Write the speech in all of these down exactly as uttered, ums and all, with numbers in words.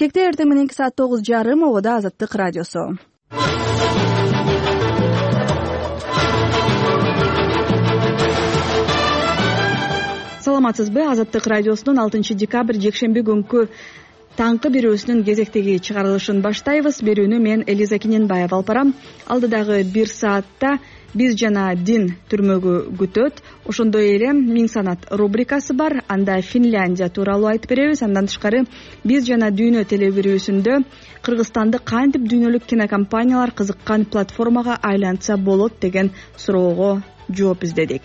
Бишкекте эртең мененки саат тогуз жарым обода Азаттык радиосу. Саламатсызбы? Азаттык радиосунун алтынчы декабрь жекшемби күнкү таңкы берүүсүнүн кезектеги чыгарылышын баштайбыз. Берүүнү мен Элиза Киненбаева алып барам. Алдыдагы бир саатта биз жана дин түрмөгү күтөт. Ошондой эле миң санат рубрикасы бар. Анда Финляндия тууралуу айтып беребиз. Андан тышкары биз жана дүйнө телеберүүсүндө Кыргызстанды кантип дүйнөлүк кинокомпаниялар кызыккан платформага айлантса болот деген суроого жооп издедик.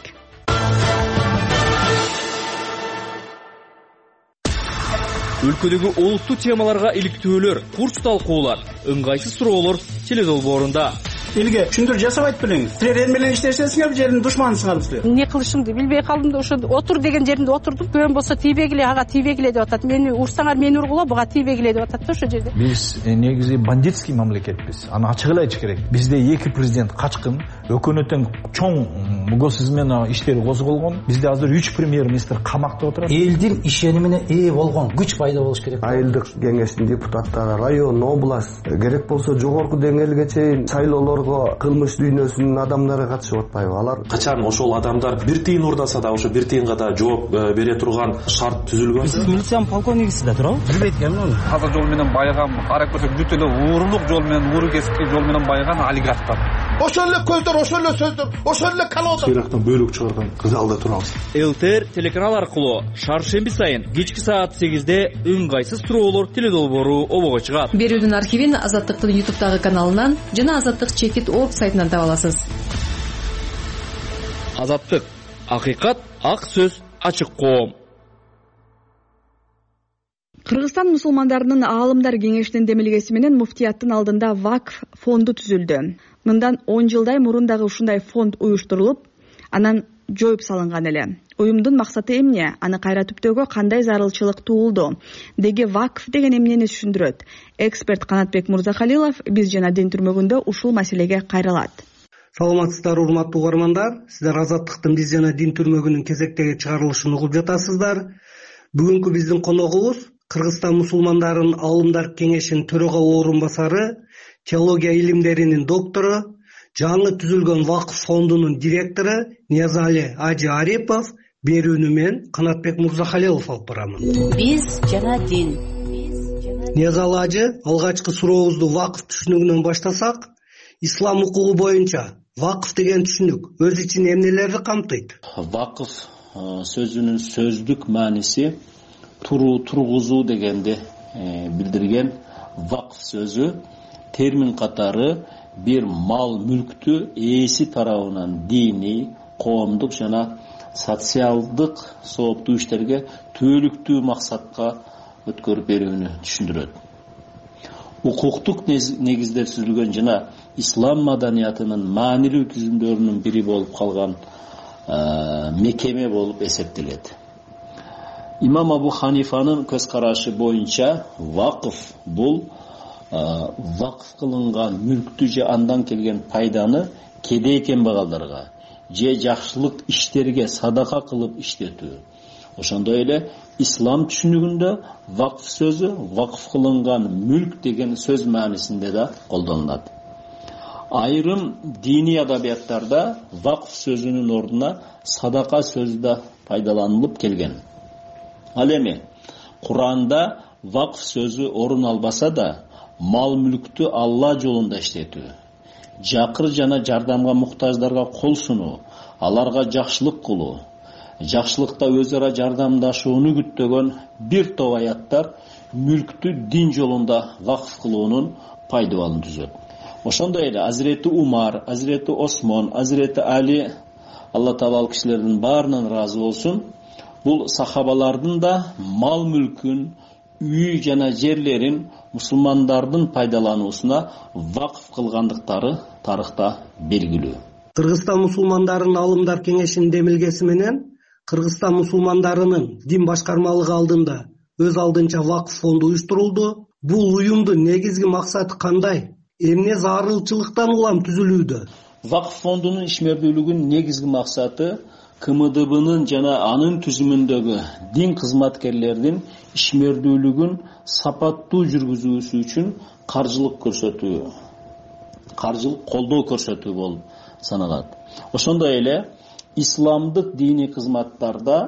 Өлкөдөгү олуттуу темаларга иликтөөлөр, курс талкуулар, ыңгайсыз суроолор теледолбоорунда. Элге түшүндүрүү жасап айтып бериңиз. Силер эл менен иштесеңиздер, жердин душманысыңарбы силер? Эмне кылышымды билбей калдым да ошо отур деген жеримде отурдум. Көн болсо тийбегиле, ага тийбегиле деп атат. Мени урсаңар мени ургула, буга тийбегиле деп атат да ошо жерде. Биз негизи бандитский мамлекетпиз. Аны ачык эле айтыш керек. Бизде эки президент качкын, өкмөттүн чоң госизмена иштери козголгон. Бизде азыр үч премьер-министр камакта отурат. Элдин ишенимине ээ болгон күч пайда болуш керек. Айылдык кеңештин депутаттары, район, область, керек болсо жогорку деңгээлге чейин шайлоолорго кылмыш дүйнөсүнүн адамдары катышып атпайбы? Алар качан ошол адамдар бир тыйын урдаса да ошо бир тыйынга да жооп бере турган шарт түзүлгөн. Сиз милициянын полковнигисиз да туурабы? Билбейт экенмин. Таза жол менен байыган, ара көрсөк бүт эле уурулук жол менен, ууру кесипти жол менен байыган олигархтар. Ошол эле көздөр, ошол эле сөздөр, ошол эле колода. Сыйрактан бөлүк чыгарган кызалда турабыз. ЛТР телеканал аркылуу шаршемби сайын кечки саат сегизде ыңгайсыз суроолор теледолбоору обого чыгат. Берүүнүн архивин Азаттыктын ютубтагы каналынан жана Азаттык чекит орг сайтынан таба аласыз. Азаттык, акыйкат, ак сөз, ачык коом. Кыргызстан мусулмандарынын аалымдар кеңешинин демилгеси менен муфтияттын алдында вакф фонду түзүлдү. Мындан он жылдай мурун дагы ушундай фонд уюштурулуп, анан жоюп салынган эле. Уюмдун максаты эмне? Аны кайра түптөөгө кандай зарылчылык туулду? Деги вакф деген эмнени түшүндүрөт? Эксперт Канатбек Мурзахалилов биз жана дин түрмөгүндө ушул маселеге кайрылат. Саламатсыздар, урматтуу угармандар. Сиздер Азаттыктын биз жана дин түрмөгүнүн кезектеги чыгарылышын угуп жатасыздар. Бүгүнкү биздин коногубуз Кыргызстан мусулмандарынын аалымдар кеңешинин төрага орун басары, теология илимдеринин доктору, жаңы түзүлгөн вакф фондунун директору Ниязали Ажы Арипов. Берүүнү мен Канатбек Мурзахалилов алып барамын. Биз жана дин. Ниязали Ажы, алгачкы сурообузду вакф түшүнүгүнөн баштасак, ислам укугу боюнча вакф деген түшүнүк өз ичинде эмнелерди камтыйт? Вакф сөзүнүн сөздүк мааниси туруу, тургузуу дегенди билдирген. Вакф сөзү термин катары бир мал мүлктү ээси тарабынан диний, коомдук жана социалдык сооптуу иштерге түбөлүктүү максатка өткөрүп берүүнү түшүндүрөт. Укуктук негизде түзүлгөн жана ислам маданиятынын маанилүү түзүмдөрүнүн бири болуп калган мекеме болуп эсептелет. Имам Абу Ханифанын көз карашы боюнча вакф бул вакф кылынган мүлктү же андан келген пайданы кедей кембагалдарга же жакшылык иштерге садака кылып иштетүү. Ошондой эле ислам түшүнүгүндө вакф сөзү вакф кылынган мүлк деген сөз маанисинде да колдонулат. Айрым диний адабияттарда вакф сөзүнүн ордуна садака сөзү да пайдаланылып келген. Ал эми Куранда вакф сөзү орун албаса да, мал мүлктү Алла жолунда иштетүү, жакыр жана жардамга муктаждарга кол сунуу, аларга жакшылык кылуу, жакшылыкта өз ара жардамдашууну күттөгөн бир топ аяттар мүлктү дин жолунда вакф кылуунун пайдабалын түзөт. Ошондой эле Азирети Умар, Азирети Осмон, Азирети Али, Алла Таала ал кишилердин баарынан ыраазы болсун, бул сахабалардын да мал мүлкүн, үй жана жерлерин мусулмандардын пайдалануусуна вакф кылгандыктары тарыхта белгилүү. Кыргызстан мусулмандарынын аалымдар кеңешинин демилгеси менен Кыргызстан мусулмандарынын дин башкармалыгы алдында өз алдынча вакф фонду уюштурулду. Бул уюмдун негизги максаты кандай? Эмне зарылчылыктан улам түзүлүүдө? Вакф фондунун ишмердүүлүгүнүн негизги максаты КМДБнын жана анын түзүмүндөгү дин кызматкерлеринин ишмердүүлүгүн сапаттуу жүргүзүүсү үчүн каржылык көрсөтүү каржылык колдоо көрсөтүү болуп саналат. Ошондой эле исламдык диний кызматтарда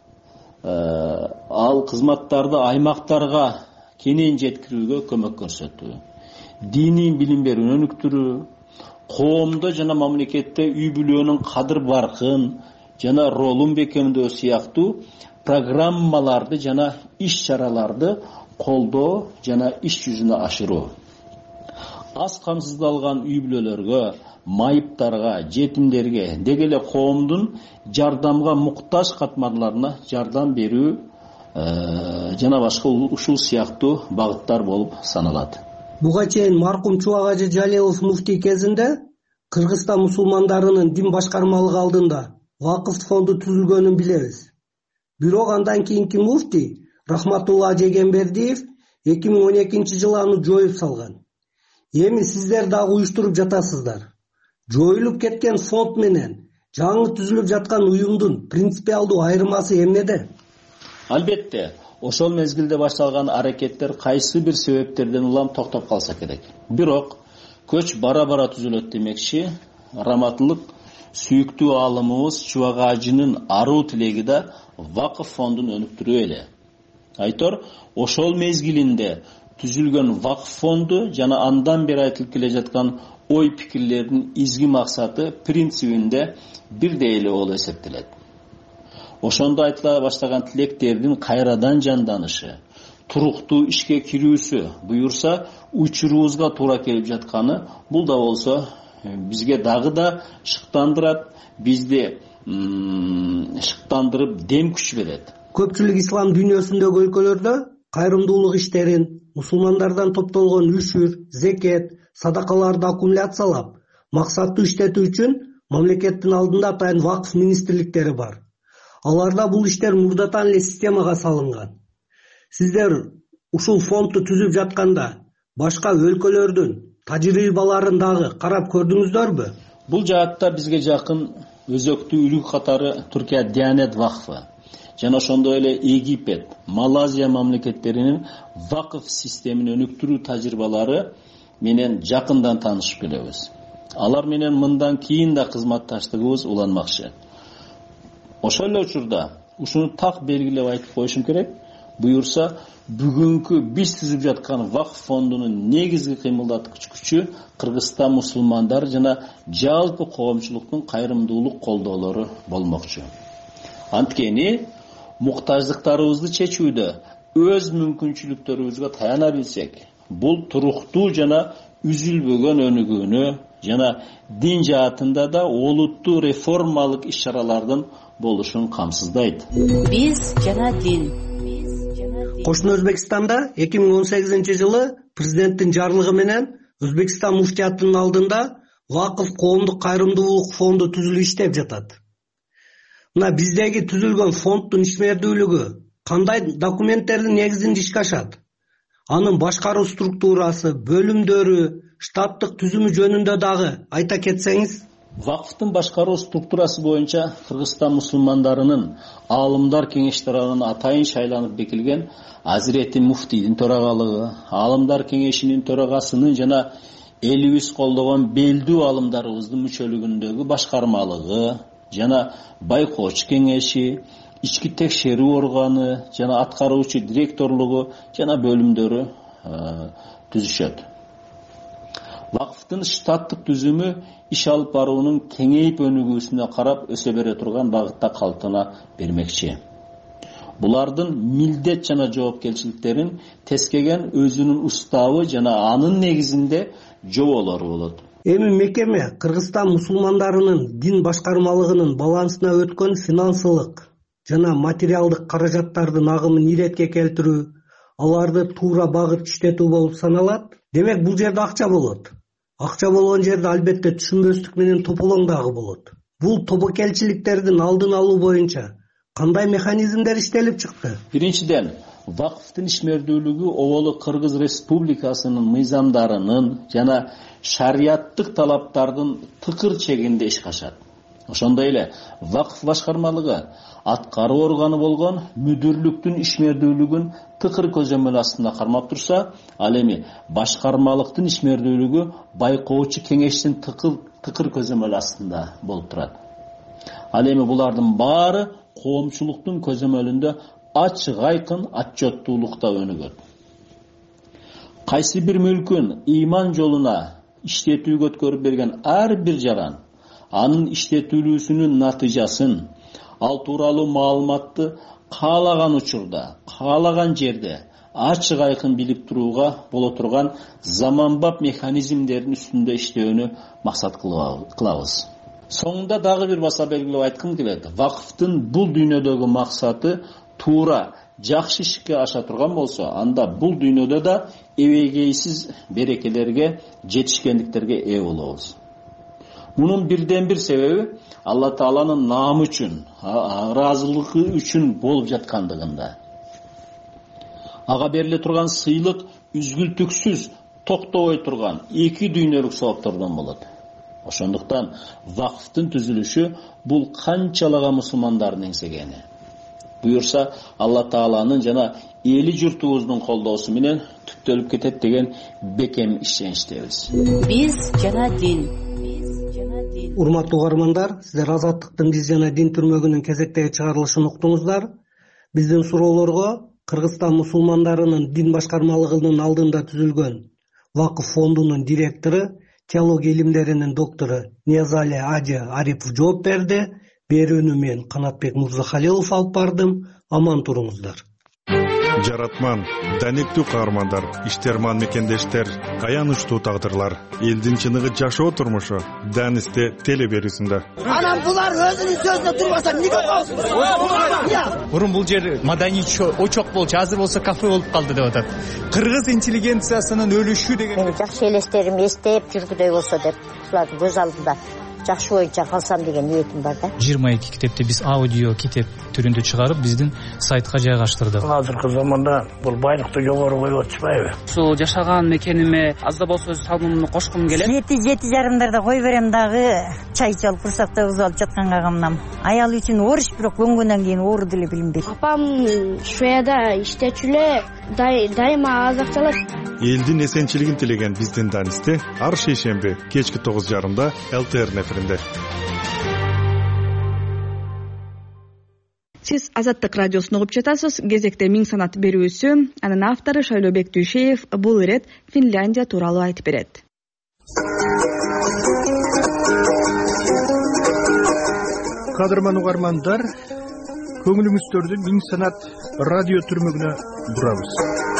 ал кызматтарды аймактарга кенен жеткирүүгө көмөк көрсөтүү, диний билим берүүнү өнүктүрүү, коомдо жана мамлекетте үй бүлөнүн кадыр баркын жана ролун бекемдөө сыяктуу программаларды жана иш чараларды колдоо жана иш жүзүнө ашыруу. Аз камсыздалган үй бүлөлөргө, майыптарга, жетимдерге, деги эле коомдун жардамга муктаж катмарларына жардам берүү жана башка ушул сыяктуу багыттар болуп саналат. Буга чейин маркум Чубак Ажы Жалилов муфтий кезинде Кыргызстан мусулмандарынын дин башкармалыгы алдында вакыф фонду түзүлгөнүн билебиз. Бирок андан кийинки муфтий Рахматулла Ажегенбердиев эки миң он экинчи жылы аны жоюп салган. Эми сиздер дагы уюштуруп жатасыздар. Жоюлуп кеткен фонд менен жаңы түзүлүп жаткан уюмдун принципиалдуу айырмасы эмнеде? Албетте, ошол мезгилде башталган аракеттер кайсы бир себептерден улам токтоп калса керек. Бирок көч бара-бара түзүлөт демекчи, раматылык сүйүктүү аалымыбыз Чубак Ажынын аруу тилеги да вакыф фондун өнүктүрүү эле. Айтор, ошол мезгилинде түзүлгөн вакыф фонду жана андан бери айтылып келе жаткан ой пикирлердин изги максаты принцибинде бирдей эле болуп эсептелет. Ошондо айтыла баштаган тилектердин кайрадан жанданышы, туруктуу ишке кирүүсү буюрса учурубузга туура келип жатканы, бул да болсо бизге дагы да шыктандырат, бизди шыктандырып дем күч берет. Көпчүлүк ислам дүйнөсүндөгү өлкөлөрдө кайрымдуулук иштерин, мусулмандардан топтолгон үшүр, зекет, садакаларды аккумуляциялап, максаттуу иштетүү үчүн мамлекеттин алдында атайын вакыф министрликтери бар. Аларда бул иштер мурдатан эле системага салынган. Сиздер ушул фондду түзүп жатканда башка өлкөлөрдүн тажрыйбаларын дагы карап көрдүңүздөрбү? Бул жаатта бизге жакын өзөктүү үлгү катары Түркия Диянет вакфы жана ошондой эле Египет, Малайзия мамлекеттеринин вакыф системин өнүктүрүү тажрыйбалары менен жакындан таанышып келебиз. Алар менен мындан кийин да кызматташтыгыбыз уланмакчы. Ошол эле учурда ушуну так белгилеп айтып коюшум керек. Буюрса, бүгүнкү биз түзүп жаткан вакыф фондунун негизги кыймылдаткыч күчү Кыргызстан мусулмандары жана жалпы коомчулуктун кайрымдуулук колдоолору болмокчу. Анткени муктаждыктарыбызды чечүүдө өз мүмкүнчүлүктөрүбүзгө таяна билсек, бул туруктуу жана үзүлбөгөн өнүгүүнү жана дин жаатында да олуттуу реформалык иш-чаралардын болушун камсыздайт. Биз жана дин. Кошуна Өзбекстанда эки миң он сегизинчи жылы президенттин жарлыгы менен Өзбекстан муфтиятынын алдында вакыф коомдук кайрымдуулук фонду түзүлүп иштеп жатат. Мына биздеги түзүлгөн фонддун ишмердүүлүгү кандай документтердин негизинде ишке ашат? Анын башкаруу структурасы, бөлүмдөрү, штаттык түзүмү жөнүндө дагы айта кетсеңиз? Вакыфтын башкаруу структурасы боюнча Кыргызстан мусулмандарынын аалымдар кеңештеринин атайын шайланып бекилген Азирети муфтийдин төрагалыгы, аалымдар кеңешинин төрагасынын жана элибиз колдогон белдүү аалымдарыбыздын мүчөлүгүндөгү башкармалыгы жана байкоочу кеңеши, ички текшерүү органы жана аткаруучу директорлугу жана бөлүмдөрү түзүшөт. Вакыфтын штаттык түзүмү иш алып баруунун кеңейип өнүгүүсүнө карап өсө бере турган багытта калыптана бермекчи. Булардын милдет жана жоопкерчиликтерин тескеген өзүнүн уставы жана анын негизинде жоболору болот. Эми мекеме Кыргызстан мусулмандарынын дин башкармалыгынын балансына өткөн финансылык жана материалдык каражаттардын агымын иретке келтирүү, аларды туура багыт иштетүү болуп саналат. Демек бул жерде акча болот. Акча болгон жерде албетте түшүнбөстүк менен тополоң дагы болот. Бул тобокелчиликтердин алдын алуу боюнча кандай механизмдер иштелип чыкты? Биринчиден, вакыфтын ишмердүүлүгү оболу Кыргыз Республикасынын мыйзамдарынын жана шариаттык талаптардын тыкыр чегинде ишке ашат. Ошондой эле вакф башкармалыгы аткаруу органы болгон мүдүрлүктүн ишмердүүлүгүн тыкыр көзөмөл астында кармап турса, ал эми башкармалыктын ишмердүүлүгү байкоочу кеңештин тыкыр көзөмөл астында болуп турат. Ал эми булардын баары коомчулуктун көзөмөлүндө ачык айкын отчеттуулукта өнүгөт. Кайсы бир мүлкүн ыйман жолуна иштетүүгө өткөрүп берген ар бир жаран анын иштетүүлүүсүнүн натыйжасын, ал тууралуу маалыматты каалаган учурда, каалаган жерде ачык айкын билип турууга боло турган заманбап механизмдердин үстүндө иштөөнү максат кылабыз. Соңунда дагы бир баса белгилеп айткым келет. Вакфтын бул дүйнөдөгү максаты туура жакшы ишке аша турган болсо, анда бул дүйнөдө да эбегейсиз берекелерге, жетишкендиктерге ээ болобуз. Мунун бирден бир себеби Алла Тааланын наамы үчүн, ыраазылыгы үчүн болуп жаткандыгында. Ага бериле турган сыйлык үзгүлтүксүз токтобой турган эки дүйнөлүк сабаптордон болот. Ошондуктан вакфтын түзүлүшү бул канчалаган мусулмандардын эңсегени. Буюрса, Алла Тааланын жана эли журтубуздун колдоосу менен түптөлүп кетет деген бекем ишеничтебиз. Биз жана дин. Урматтуу угармандар, сиздер Азаттыктын Биз жана дин түрмөгүнүн кезектеги чыгарылышын уктуңуздар. Биздин суроолорго Кыргызстан мусулмандарынын дин башкармалыгынын алдында түзүлгөн Вакыф фондунун директору, теология илимдеринин доктору Ниязали Ажы Арипов жооп берди. Берүүнү мен Канатбек Мурзахалилов алып бардым. Аман туруңуздар. Жаратман, даниктүү каармандар, иштерман мекендештер, аянычтуу тагдырлар, элдин чыныгы жашоо турмушу Данисте теле берүүсүндө. Анан булар өзүнүн сөзүнө турбаса эмнеге коосуң? Мурун бул жер маданий очок болчу, азыр болсо кафе болуп калды деп атат. Кыргыз интеллигенциясынын өлүшү деген. Мен жакшы элестерим эстеп жүргүдөй болсо деп, булардын көз алдында жакшы боюнча калсам деген ниетим бар да. жыйырма эки китепти биз аудио китеп түрүндө чыгарып, биздин сайтка жайгаштырдык. Азыркы заманда бул байлыкты жогору коюп атышпайбы? Ушул жашаган мекениме аз да болсо өз салымымды кошкум келет. Жети жети жарымдарда кой берем дагы, чай чалып курсакта уз алып жатканга камнам. Аял үчүн оруч, бирок көнгөндөн кийин оору деле билинбейт. Апам Швеяда иштечү эле, дайыма азакталат. Элдин эсенчилигин тилеген биздин Данисте ар шейшемби кечки тогуз жарымда эл тэ эр эфиринде. Сиз Азаттык радиосун угуп жатасыз. Кезекте Миң санат берүүсү, анын автору Шайлообек Дүйшеев бул ирет Финляндия тууралуу айтып берет. Кадырман угармандар, көңүлүңүздөрдү Миң санат радио түрмөгүнө бурабыз.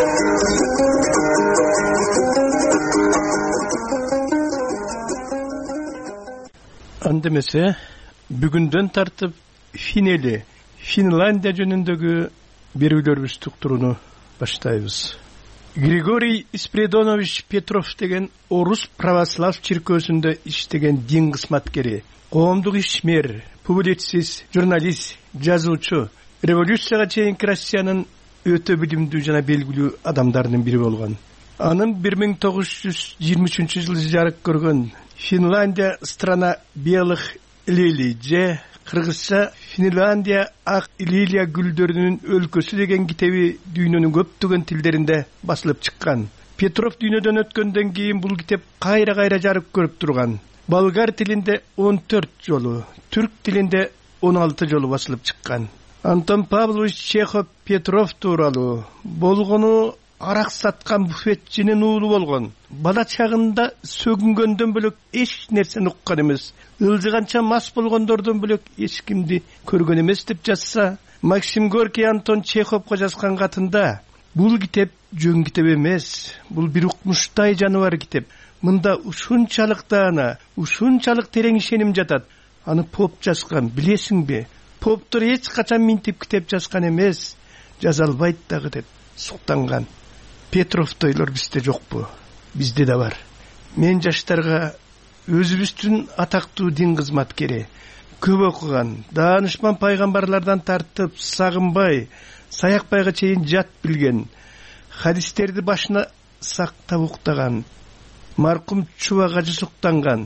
Андемесе, бүгүндөн тартып Финели, Финляндия жөнүндөгү берүүлөрүбүздү уктурууну баштайбыз. Григорий Спиридонович Петров деген орус православ чиркөөсүндө иштеген дин кызматкери, коомдук ишмер, публицист, журналист, жазуучу, революцияга чейинки Россиянын өтө билимдүү жана белгилүү адамдарынын бири болгон. Анын бир миң тогуз жүз жыйырма үчүнчү жылы жарык көргөн Финляндия страна белых лилий же кыргызча Финляндия ак лилия гүлдөрүнүн өлкөсү деген китеби дүйнөнүн көптөгөн тилдеринде басылып чыккан. Петров дүйнөдөн өткөндөн кийин бул китеп кайра-кайра жарык көрүп турган. Болгар тилинде он төрт жолу, түрк тилинде он алты жолу басылып чыккан. Антон Павлович Чехов Петров тууралуу болгону арак саткан буфетчинин уулу болгон. Бала чагында сөгүнгөндөн бөлөк эч нерсени уккан эмес. Ылжыганча мас болгондордон бөлөк эч кимди көргөн эмес деп жазса, Максим Горький Антон Чеховго жазган катында бул китеп жөн китеп эмес, бул бир укмуштай жаныбар китеп. Мында ушунчалык даана, ушунчалык терең ишеним жатат. Аны поп жазган, билесиңби? Поптор эч качан минтип китеп жазган эмес, жаза албайт дагы деп суктанган. Петровдойлор бизде жокпу? Бизде да бар. Мен жаштарга өзүбүздүн атактуу дин кызматкери, көп окуган, даанышман пайгамбарлардан тартып Сагынбай, Саякбайга чейин жат билген, хадистерди башына сактап уктаган, маркум Чубак ажы суктанган,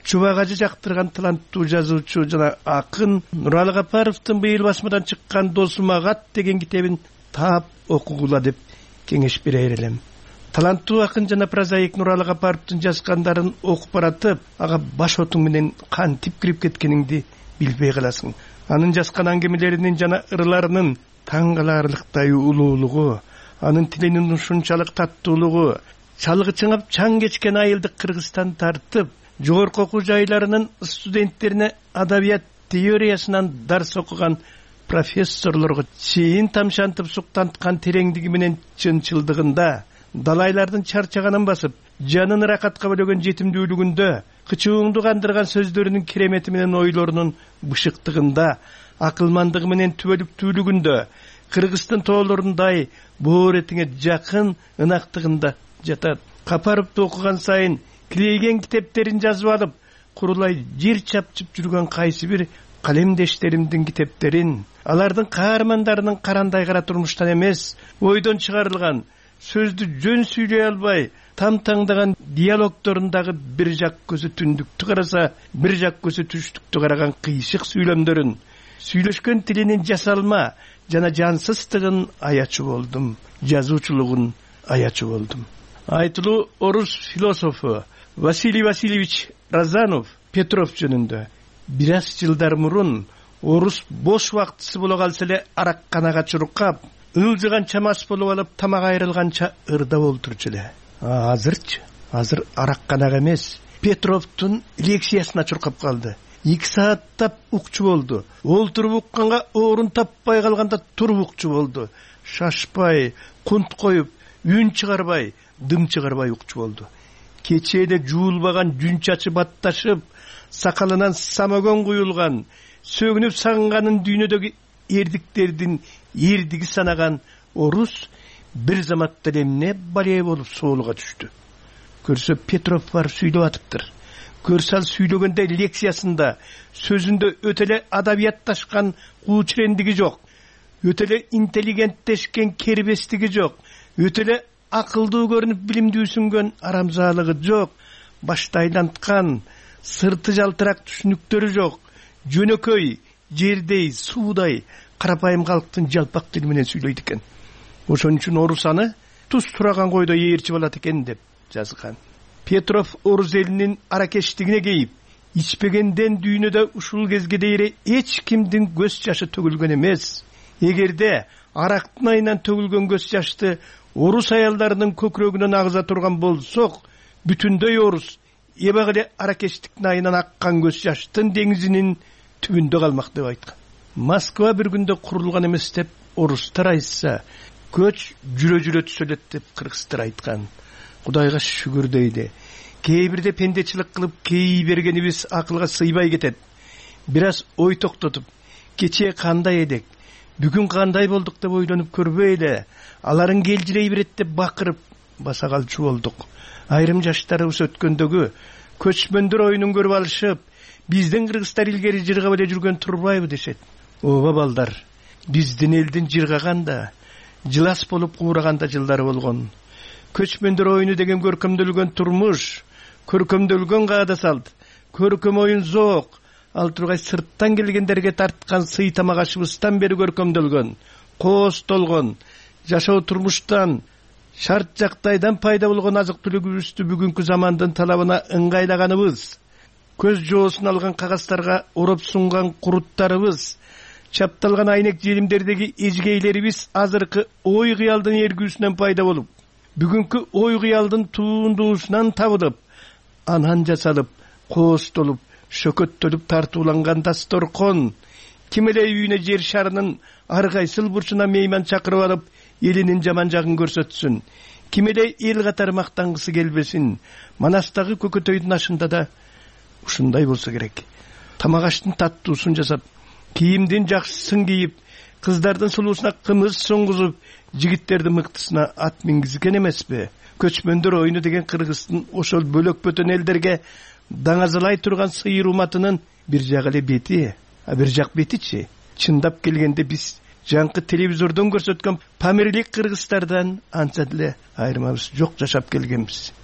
чубагажы жактырган таланттуу жазуучу жана акын Нуралы Капаровдун быйыл басмадан чыккан Досум Агат деген китебин таап окугула деп кеңеш берер элем. Таланттуу акын жана прозаик Нуралы Капаровдун жазгандарын окуп баратып, ага баш отуң менен кантип кирип кеткениңди билбей каласың. Анын жазган аңгемелеринин жана ырларынын таң каларлыктай улуулугу, анын тилинин ушунчалык таттуулугу, чалгы чыңап чаң кечкен айылдык Кыргызстан тартып, жогорку окуу жайларынын студенттерине адабият теориясынан дарс окуган профессорлорго чейин тамшантып суктанткан тереңдиги менен чынчылдыгында, далайлардын чарчаганын басып, жанын ракатка бөлөгөн жетимдүүлүгүндө, кычууңду кандырган сөздөрүнүн керемети менен ойлорунун бышыктыгында, акылмандыгы менен түбөлүктүүлүгүндө, Кыргыздын тоолорундай боор этиңе жакын ынактыгында жатат. Капаровду окуган сайын килейген китептерин жазып алып, курулай жер чапчып жүргөн кайсы бир калемдештеримдин китептерин, алардын каармандарынын карандай кара турмуштан эмес, ойдон чыгарылган, сөздү жөн сүйлөй албай, там таңдаган диалогторундагы бир жак көзү түндүктү караса, бир жак көзү түштүктү караган кыйшык сүйлөмдөрүн, сүйлөшкөн тилинин жасалма жана жансыздыгын аячу болдум, жазуучулугун аячу болдум. Айтылуу орус философу Василий Васильевич Разанов Петров жөнүндө бир аз жылдар мурун орус бош убактысы боло калса эле аракканага чуркап, ылжыган чамас болуп алып, тамак айрылганча ырда болтурчу эле. Азырчы, азыр аракканага эмес, Петровдун лекциясына чуркап калды. эки сааттап укчу болду. Олтуруп укканга орун таппай калганда туруп укчу болду. Шашпай, кунт коюп, үн чыгарбай, дым чыгарбай укчу болду. Кечээде жуулбаган жүн чачы батташып, сакалынан самогон куюлган, сөгүнүп сагынганын дүйнөдөгү эрдиктердин эрдиги санаган орус бир заматта эмне бале болуп соолуга түштү. Көрсө Петров бар сүйлөп атыптыр. Көрсал сүйлөгөндө лекциясында, сөзүндө өтө эле адабиятташкан куучурендиги жок, өтө эле интеллигенттешкен кербестиги жок, өтө эле акылдуу көрүнүп билимдүү сүнгөн арамзаалыгы жок, башта айланткан, сырты жалтырак түшүнүктөрү жок, жөнөкөй, жердей, суудай, карапайым калктын жалпак тили менен сүйлөйт экен. Ошон үчүн орус аны туз тураган койдо ээрчип алат экен деп жазган. Петров орус элинин аракештигине кейип, ичпегенден дүйнөдө ушул кезге дейре эч кимдин көз жашы төгүлгөн эмес. Эгерде арактын айынан төгүлгөн көз жашты орус аялдарынын көкүрөгүнөн агыза турган болсок, бүтүндөй орус эбак эле аракештиктин айынан аккан көз жаштын деңизинин түбүндө калмак деп айткан. Москва бир күндө курулган эмес деп орустар айтса, көч жүрө-жүрө түзөлөт деп кыргыздар айткан. Кудайга шүгүр дейди. Кээ бирде пендечилик кылып кей бергенибиз акылга сыйбай кетет. Бир аз ой токтотуп, кечээ кандай эдик, бүгүн кандай болдук деп ойлонуп көрбөй эле, аларын келжилей берет деп бакырып баса калчу болдук. Айрым жаштарыбыз өткөндөгү көчмөндөр оюнун көрүп алышып, биздин кыргыздар илгери жыргап эле жүргөн турбайбы дешет. Ооба балдар, биздин элдин жыргаганда, жылас болуп куураганда жылдары болгон. Көчмөндөр оюну деген көркөмдөлгөн турмуш, көркөмдөлгөн каада салт, көркөм оюн зоок, ал тургай сырттан келгендерге тарткан сый тамак ашыбыздан бери көркөмдөлгөн, коостолгон, жашоо турмуштан, шарт жактайдан пайда болгон азык түлүгүбүздү бүгүнкү замандын талабына ыңгайлаганыбыз, көз жоосун алган кагаздарга ороп сунган куруттарыбыз, чапталган айнек желимдердеги эжгейлерибиз азыркы ой кыялдын эргүүсүнөн пайда болуп, бүгүнкү ой кыялдын туундуусунан табылып, анан жасалып, коостолуп, шөкөттөлүп тартууланган дасторкон, ким эле үйүнө жер шарынын ар кайсыл бурчуна мейман чакырып алып, элинин жаман жагын көрсөтсүн, ким эле эл катары мактангысы келбесин, Манастагы көкөтөйдүн ашында да ушундай болсо керек. Тамак аштын таттуусун жасап, кийимдин жакшысын кийип, кыздардын сулуусуна кымыз соңгузуп, жигиттердин мыктысына ат мингизген эмеспи? Көчмөндөр оюну деген кыргыздын ошол бөлөк бөтөн элдерге даңазалай турган сыйыр уматынын бир жак эле бети, а бир жак бетичи. Чындап келгенде биз жаңкы телевизордон көрсөткөн памирлик кыргыздардан анча деле айырмабыз жок жашап келгенбиз.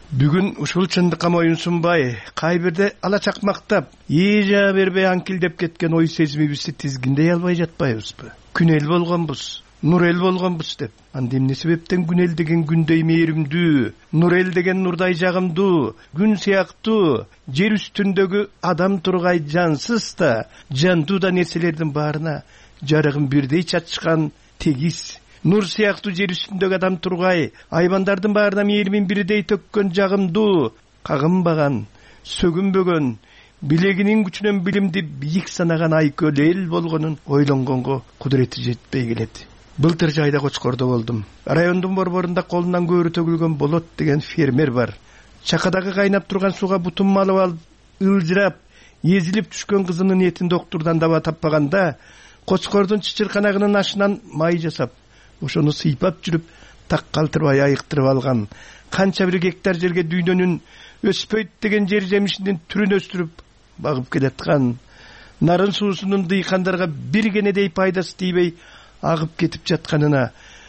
Бүгүн ушул чындыкка моюнсунбай, кайбирде ала чакмактап, ийжа бербей анкилдеп кеткен ой сезимибизди тизгиндей албай жатпайбызбы? Күн эл болгонбуз, нур эл болгонбуз деп. Анда эмне себептен күн эл деген күндөй мээримдүү, нур эл деген нурдай жагымдуу, күн сыяктуу, жер үстүндөгү адам тургай жансыз да, жандуу да нерселердин баарына жарыгын бирдей чачкан тегиз. Нур сыяктуу жер үстүндөгү адам тургай, айбандардын баарына мээримин бирдей төккөн жагымдуу, кагынбаган, сөгүнбөгөн, билегинин күчүнөн билимди бийик санаган айкөл эл болгонун ойлонгонго кудурети жетпей келет. Былтыр жайда Кочкордо болдум. Райондун борборунда колунан көөрү төгүлгөн Болот деген фермер бар. Чакадагы кайнап турган сууга бутун малып алып, ылжырап, эзилип түшкөн кызынын этин доктурдан даба таппаганда, Кочкордун чычырканагынын ашынан май жасап, ошону сыйпап жүрүп, так калтырбай айыктырып алган. Канча бир гектар жерге дүйнөнүн өспөйт деген жер жемишинин түрүн өстүрүп багып келаткан. Нарын суусунун дыйкандарга бир кенедей пайдасы тийбей агып кетип жатканына,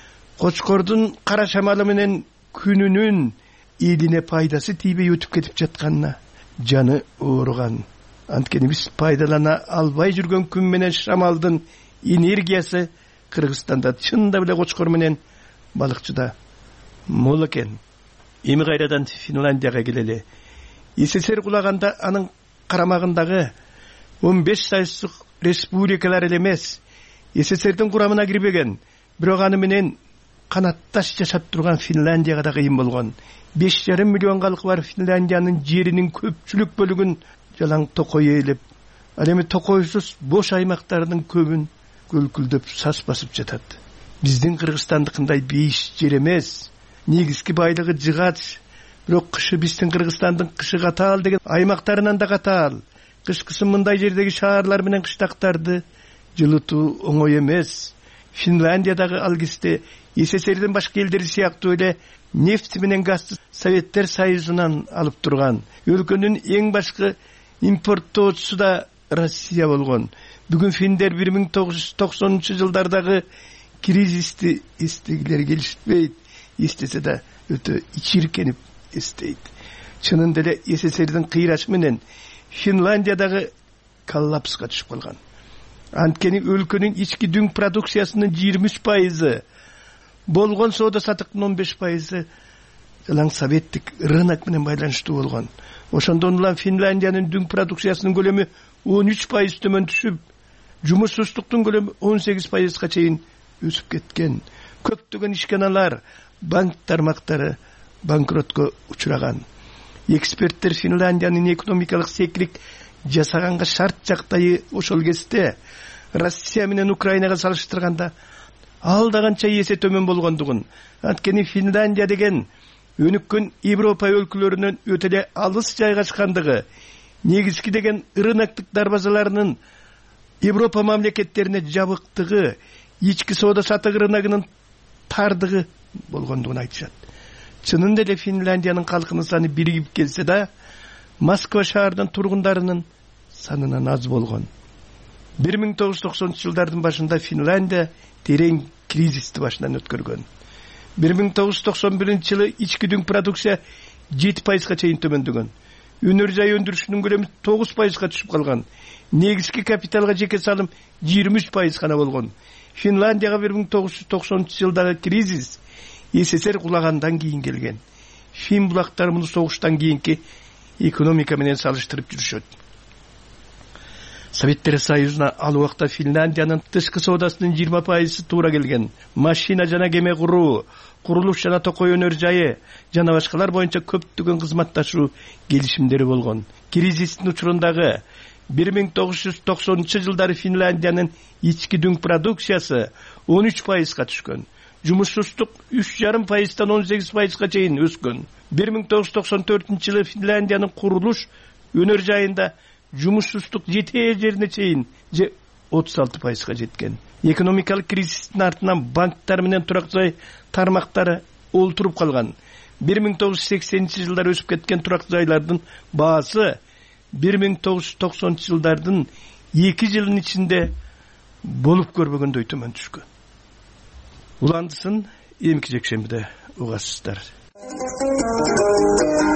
Кочкордун кара шамалы менен күнүнүн элине пайдасы тийбей өтүп кетип жатканына жаны ооруган. Анткени биз пайдалана албай жүргөн күн менен шамалдын энергиясы Кыргызстанда чында беле Кочкор менен балыкчыда мол экен. Эми кайрадан Финляндияга келели. СССР кулаганда анын карамагындагы он беш сайыстык республикалар эле эмес, СССРдин курамына кирбеген, бирок аны менен канатташ жашап турган Финляндияга да кыйын болгон. беш жарым миллион калкы бар Финляндиянын жеринин көпчүлүк бөлүгүн жалаң токой ээлеп, ал эми токойсуз бош аймактардын көбүн көлкүлдөп сас басып жатат. Биздин Кыргызстандыкындай бейиш жер эмес. Негизги байлыгы жыгач, бирок кышы биздин Кыргызстандын кышы катаал деген аймактарынан да катаал. Кышкысы мындай жердеги шаарлар менен кыштактарды жылытуу оңой эмес. Финляндиядагы ал кезде СССРдин башка элдери сыяктуу эле нефть менен газды Советтер Союзунан алып турган. Өлкөнүн эң башкы импорттоочусу да Россия болгон. Бүгүн финдер бир миң тогуз жүз токсонунчу жылдардагы кризисти эстегилери келишпейт. Эстесе да өтө ичиркенип эстейт. Чынында эле СССРдин кыйрашы менен Финляндиядагы коллапска түшүп калган. Анткени өлкөнүн ички дүң продукциясынын жыйырма үч пайызы, болгон соода сатыктын он беш пайызы жалаң советтик рынок менен байланыштуу болгон. Ошондон улам Финляндиянын дүң продукциясынын көлөмү он үч пайыз төмөн түшүп, жумушсуздуктун көлөмү он сегиз пайызга чейин өсүп кеткен. Көптөгөн ишканалар, банк тармактары банкротко учураган. Эксперттер Финляндиянын экономикалык секирик жасаганга шарт жактайы ошол кезде Россия менен Украинага салыштырганда алдаганча эсе төмөн болгондугун, анткени Финляндия деген өнүккөн Европа өлкөлөрүнөн өтө эле алыс жайгашкандыгы, негизги деген рыноктук дарбазаларынын Европа мамлекеттерине жабыктыгы, ички соода сатык рыногунун тардыгы болгондугун айтышат. Чынында эле Финляндиянын калкынын саны биригип келсе да, Москва шаарынын тургундарынын санынан аз болгон. бир миң тогуз жүз токсонунчу жылдардын башында Финляндия терең кризисти башынан өткөргөн. бир миң тогуз жүз токсон биринчи жылы ички дүң продукция жети пайызга чейин төмөндөгөн. Өнөр жай өндүрүшүнүн көлөмү тогуз пайызга түшүп калган. Негизги капиталга жеке салым жыйырма үч пайыз гана болгон. Финляндияга бир миң тогуз жүз токсонунчу жылдагы кризис СССР кулагандан кийин келген. Фин булактары муну согуштан кийинки экономика менен салыштырып жүрүшөт. Советтер Союзуна ал убакта Финляндиянын тышкы соодасынын жыйырма пайызы туура келген. Машина жана кеме куруу, курулуш жана токой өнөр жайы жана башкалар боюнча көптөгөн кызматташуу келишимдери болгон. Кризистин учурундагы бир миң тогуз жүз токсонунчу жылдары Финляндиянын ички дүң продукциясы он үч пайызга түшкөн. Жумушсуздук үч жарым пайыздан он сегиз пайызга чейин өскөн. бир миң тогуз жүз токсон төртүнчү жылы Финляндиянын курулуш өнөр жайында жумушсуздук жете жерине чейин же отуз алты пайызга жеткен. Экономикалык кризистин артынан банктар менен турак жай тармактары олтуруп калган. бир миң тогуз жүз сексенинчи жылдары өсүп кеткен турак жайлардын баасы бир миң тогуз жүз токсонунчу жылдардын эки жылын ичинде болуп көрбөгөндөй төмөн түшкөн. Уландысын эмки жекшембиде угасыздар.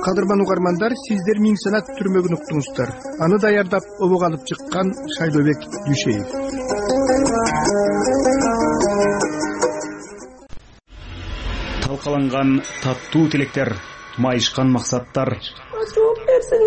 кадырман угармандар, сиздер миң санат түрмөгүн уктуңуздар. Аны даярдап обого алып чыккан Шайлообек Дүйшеев. Талкаланган таттуу тилектер, майышкан максаттар. Жооп берсең,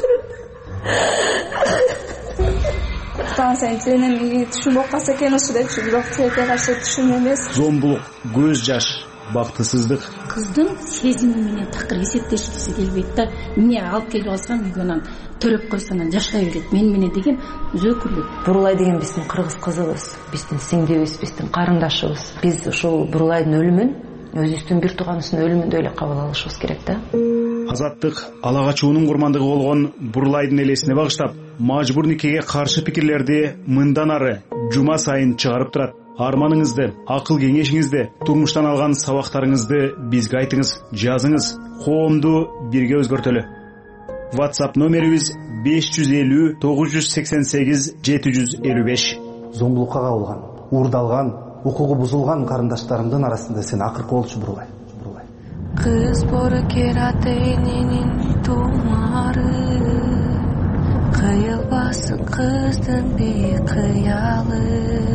сен сенин түшүнүп калса экен ошо депчи, бирок тилекке каршы түшүн эмес. Зомбулук, көз жаш, бактысыздык. Кыздын сезими менен такыр эсептешкиси келбейт да. Эмне алып келип алсам үйгөнөн төрөп койсо анан жашай берет. Мен менен деген өзөкүрлүк. Бурулай деген биздин кыргыз кызыбыз, биздин сиңдибиз, биздин карындашыбыз. Биз ушул Бурулайдын өлүмүн өзүбүздүн бир тууганыбыздын өлүмүндөй эле кабыл алышыбыз керек да. Азаттык ала качуунун курмандыгы болгон Бурулайдын элесине багыштап, мажбур никеге каршы пикирлерди мындан ары жума сайын чыгарып турат. Арманыңызды, акыл кеңешиңизди, турмуштан алган сабактарыңызды бизге айтыңыз, жазыңыз. Коомду бирге өзгөртөлү. WhatsApp номерибиз беш жүз элүү тогуз жүз сексен сегиз жети жүз элүү беш. Зомбулукка кабылган, уурдалган, укугу бузулган карындаштарымдын арасында сен акыркы болчу Бурулай. Кыз боркерат эненин тумары, кыйылбасын кыздын бейкыялы.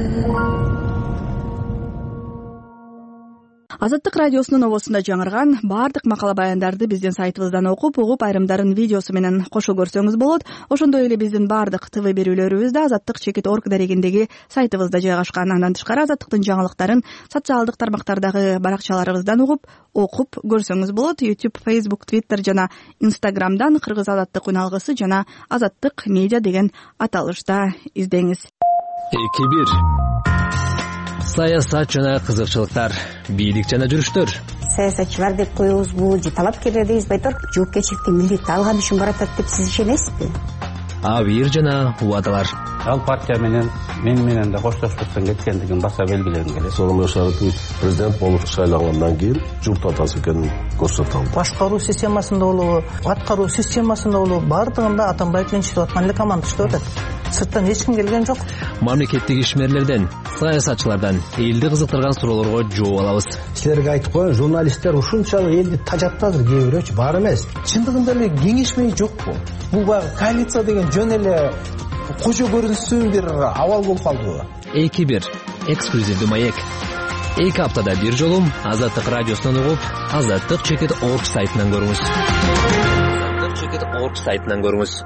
Азаттык радиосунун обосунда жаңырган баардык макала баяндарды биздин сайтыбыздан окуп, угуп, айрымдарын видеосу менен кошо көрсөңүз болот. Ошондой эле биздин баардык ТВ берүүлөрүбүз да азаттык чекит точка орг дарегиндеги сайтыбызда жайгашкан. Андан тышкары азаттыктын жаңылыктарын социалдык тармактардагы баракчаларыбыздан угуп, окуп көрсөңүз болот. YouTube, Facebook, Twitter жана Instagram'дан кыргыз азаттык үналгысы жана азаттык медиа деген аталышта издеңиз. эки бир Саясат жана кызыкчылыктар, бийлик жана жүрүштөр. Саясатчылар деп коебузбу, же талапкерлер дейбиз, байтор жоопкерчиликти милдетти алган үчүн баратат деп сиз ишенесизби? Абийир жана убадалар. Ал партия менен мен менен да коштошпостон кеткендигин баса белгилегим келет. Сооронбай Шарипович президент болуп шайлангандан кийин журт атасы экенин көрсөтө алды. Башкаруу системасында болобу, аткаруу системасында болобу, баардыгында Атамбаев менен иштеп аткан эле команда иштеп атат. Сырттан эч ким келген жок. Мамлекеттик ишмерлерден, саясатчылардан элди кызыктырган суроолорго жооп алабыз. Силерге айтып коеюн, журналисттер ушунчалык элди тажаттадыр, кээ бирөөчү бар эмес. Чындыгында эле кеңешмей жокпу? Бул баягы коалиция деген жөн эле кожо көрүнүшсүн бир абал болуп калдыбы? эки бир эксклюзивдүү маек. эки аптада бир жолу Азаттык радиосунан угуп, азаттык чекит точка орг сайтынан көрүңүз. азаттык чекит точка орг сайтынан көрүңүз.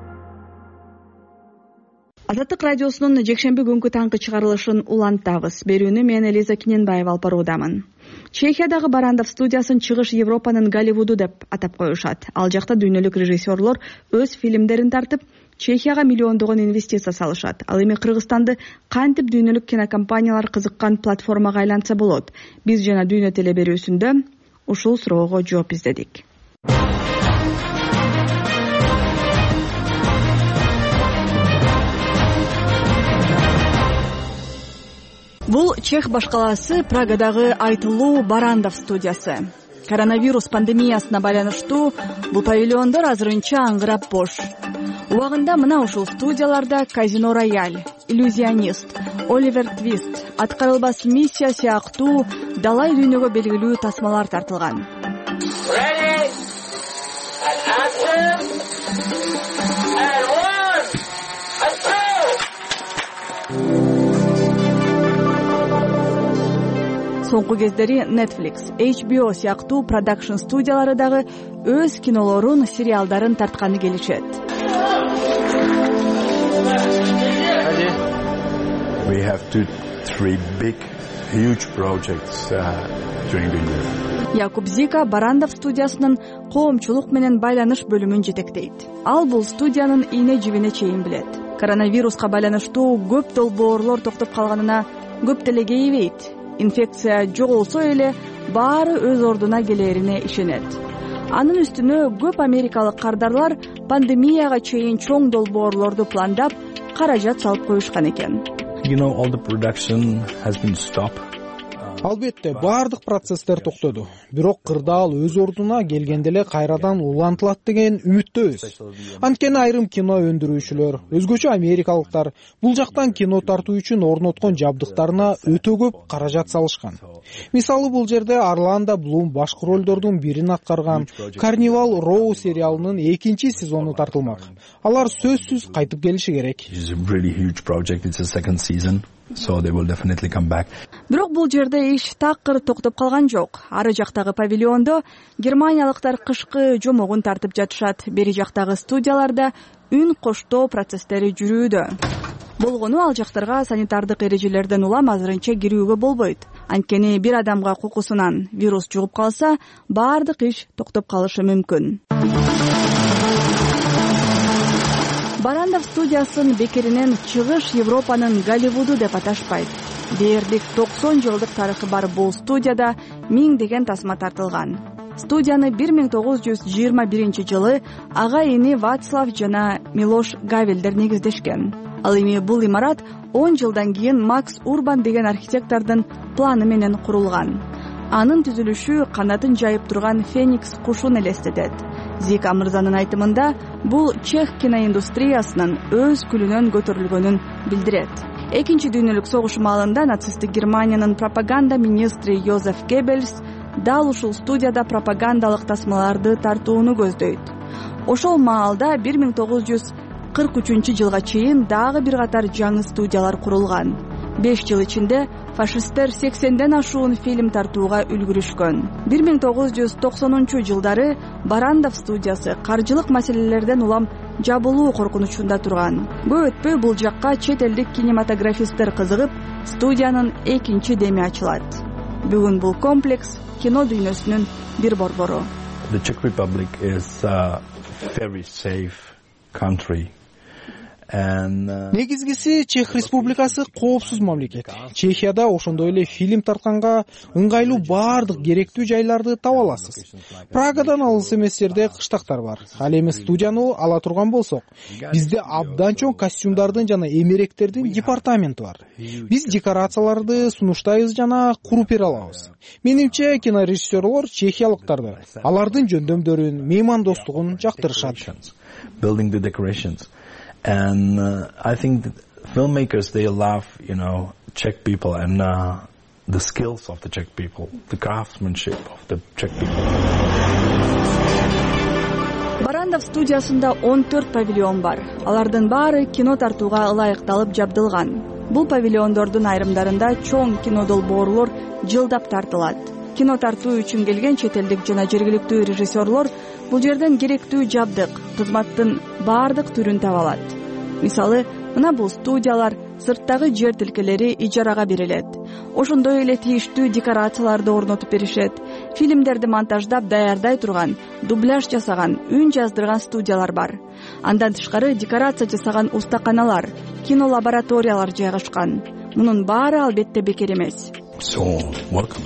Азаттык радиосунун жекшемби күнкү таңкы чыгарылышын улантабыз. Берүүнү мен Элиза Киненбаева алып баруудамын. Чехиядагы Барандов студиясын чыгыш Европанын Голливуду деп атап коюшат. Ал жакта дүйнөлүк режиссерлор өз фильмдерин тартып, Чехияга миллиондогон инвестиция салышат. Ал эми Кыргызстанды кантип дүйнөлүк кинокомпаниялар кызыккан платформага айланса болот? Биз жана Дүйнө теле берүүсүндө ушул суроого жооп издедик. Бул Чех башкаласы Прагадагы айтылуу Барандов студиясы. Коронавирус пандемиясына байланыштуу бул павильондор азырынча аңгырап бош. Убагында мына ушул студияларда Казино Рояль, Иллюзионист, Оливер Твист, Аткарылбас миссия сыяктуу далай дүйнөгө белгилүү тасмалар тартылган. Соңку кездери Netflix, эйч би о сыяктуу продакшн студиялары дагы өз кинолорун, сериалдарын тартканы келишет. We have two, three big, huge projects uh, during the year. Якуб Зика Барандов студиясынын коомчулук менен байланыш бөлүмүн жетектейт. Ал бул студиянын ийне жибине чейин билет. Коронавируска байланыштуу көп долбоорлор токтоп калганына көп деле кейбейт. Инфекция жоголсо эле баары өз ордуна келерине ишенет. Анын үстүнө көп америкалык кардарлар пандемияга чейин чоң долбоорлорду пландап, каражат салып коюшкан экен. You know, all the production has been stopped. Албетте баардык процесстер токтоду, бирок кырдаал өз ордуна келгенде эле кайрадан улантылат деген үмүттөбүз. Анткени айрым кино өндүрүүчүлөр, өзгөчө америкалыктар бул жактан кино тартуу үчүн орноткон жабдыктарына өтө көп каражат салышкан. Мисалы бул жерде Орландо Блум башкы ролдордун бирин аткарган Карнивал Роу сериалынын экинчи сезону тартылмак. Алар сөзсүз кайтып келиши керек. So they will definitely come back. Бирок бул жерде иш такыр токтоп калган жок. Ары жактагы павильондо германиялыктар кышкы жомогун тартып жатышат. Бери жактагы студияларда үн коштоо процесстери жүрүүдө. Болгону ал жактарга санитардык эрежелерден улам азырынча кирүүгө болбойт. Анткени бир адамга кукусунан вирус жугуп калса, баардык иш токтоп калышы мүмкүн. Барандов студиясын бекеринен чыгыш Европанын Голливуду деп аташпайт. Дээрлик токсон жылдык тарыхы бар бул студияда миңдеген тасма тартылган. Студияны бир миң тогуз жүз жыйырма биринчи жылы ага эни Вацлав жана Милош Гавелдер негиздешкен. Ал эми бул имарат он жылдан кийин Макс Урбан деген архитектордун планы менен курулган. Анын түзүлүшү канатын жайып турган Феникс кушун элестетет. Зика мырзанын айтымында бул чех киноиндустриясынын өз күлүнөн көтөрүлгөнүн билдирет. Экинчи дүйнөлүк согуш маалында нацисттик Германиянын пропаганда министри Йозеф Геббельс дал ушул студияда пропагандалык тасмаларды тартууну көздөйт. Ошол маалда бир миң тогуз жүз кырк үчүнчү жылга чейин дагы бир катар жаңы студиялар курулган. беш жыл ичинде фашисттер сексенден ашуун фильм тартууга үлгүрүшкөн. бир миң тогуз жүз токсонунчу жылдары Барандов студиясы каржылык маселелерден улам жабылуу коркунучунда турган. Көп өтпөй бул жакка чет элдик кинематографисттер кызыгып, студиянын экинчи деми ачылат. Бүгүн бул комплекс кино дүйнөсүнүн бир борбору. The Czech Republic is a very safe country. Негизгиси Чех Республикасы коопсуз мамлекет. Чехияда ошондой эле фильм тартканга ыңгайлуу баардык керектүү жайларды таба аласыз. Прагадан алыс эмес жерде кыштактар бар. Ал эми студияны ала турган болсок, бизде абдан чоң костюмдардын жана эмеректердин департаменти бар. Биз декорацияларды сунуштайбыз жана куруп бере алабыз. Менимче кинорежиссерлор чехиялыктарды, алардын жөндөмдөрүн, меймандостугун жактырышат. Building the decorations. And uh, I think that filmmakers, they love, you know, Czech people and uh, the skills of the Czech people, the craftsmanship of the Czech people. Барандов студиясында он төрт павильон бар. Алардын баары кино тартууга ылайыкталып жабдылган. Бул павильондордун айрымдарында чоң кино долбоорлор жылдап тартылат. Кино тартуу үчүн келген чет элдик жана жергиликтүү режиссерлор бул жерден керектүү жабдык, кызматтын баардык түрүн таба алат. Мисалы, мына бул студиялар сырттагы жер тилкелери ижарага берилет. Ошондой эле тийиштүү декорацияларды орнотуп беришет. Фильмдерди монтаждап даярдай турган, дубляж жасаган, үн жаздырган студиялар бар. Андан тышкары декорация жасаган устаканалар, кино лабораториялар жайгашкан. Мунун баары албетте бекер эмес. So, welcome.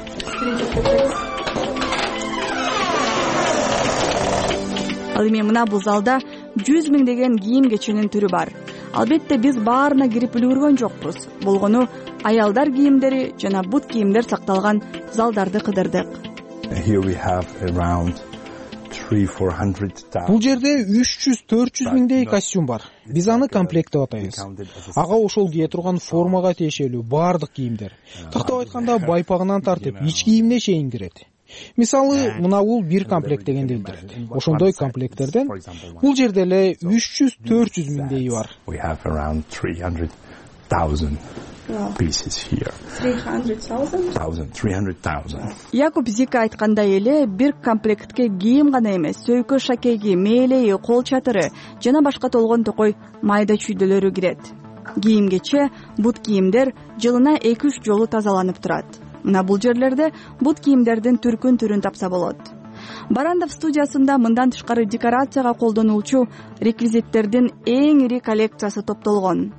Ал эми мына бул залда жүз миңдеген кийим кеченин түрү бар. Албетте биз баарына кирип үлгүргөн жокпуз. Болгону аялдар кийимдери жана бут кийимдер сакталган залдарды кыдырдык. Here we have around three four hundred thousand. Бул жерде үч жүз төрт жүз миңдей костюм бар. Биз аны комплект деп атайбыз. Ага ошол кие турган формага тиешелүү баардык кийимдер. Тактап айтканда байпагынан тартып ич кийимине чейин кирет. Мисалы, мына бул бир комплект дегенди билдирет. Ошондой комплекттерден бул жерде эле үч жүз төрт жүз миңдей бар. We have around three hundred thousand pieces here. three hundred thousand? three hundred thousand. Якуб Зика айткандай эле бир комплектке кийим гана эмес, сөйкө шакеги, мээлеи, кол чатыры жана башка толгон токой майда чүйдөлөрү кирет. Кийимгече бут кийимдер жылына эки үч жолу тазаланып турат. Мына бул жерлерде бут кийимдердин түркүн түрүн тапса болот. Барандов студиясында мындан тышкары декорацияга колдонулчу реквизиттердин эң ири коллекциясы топтолгон.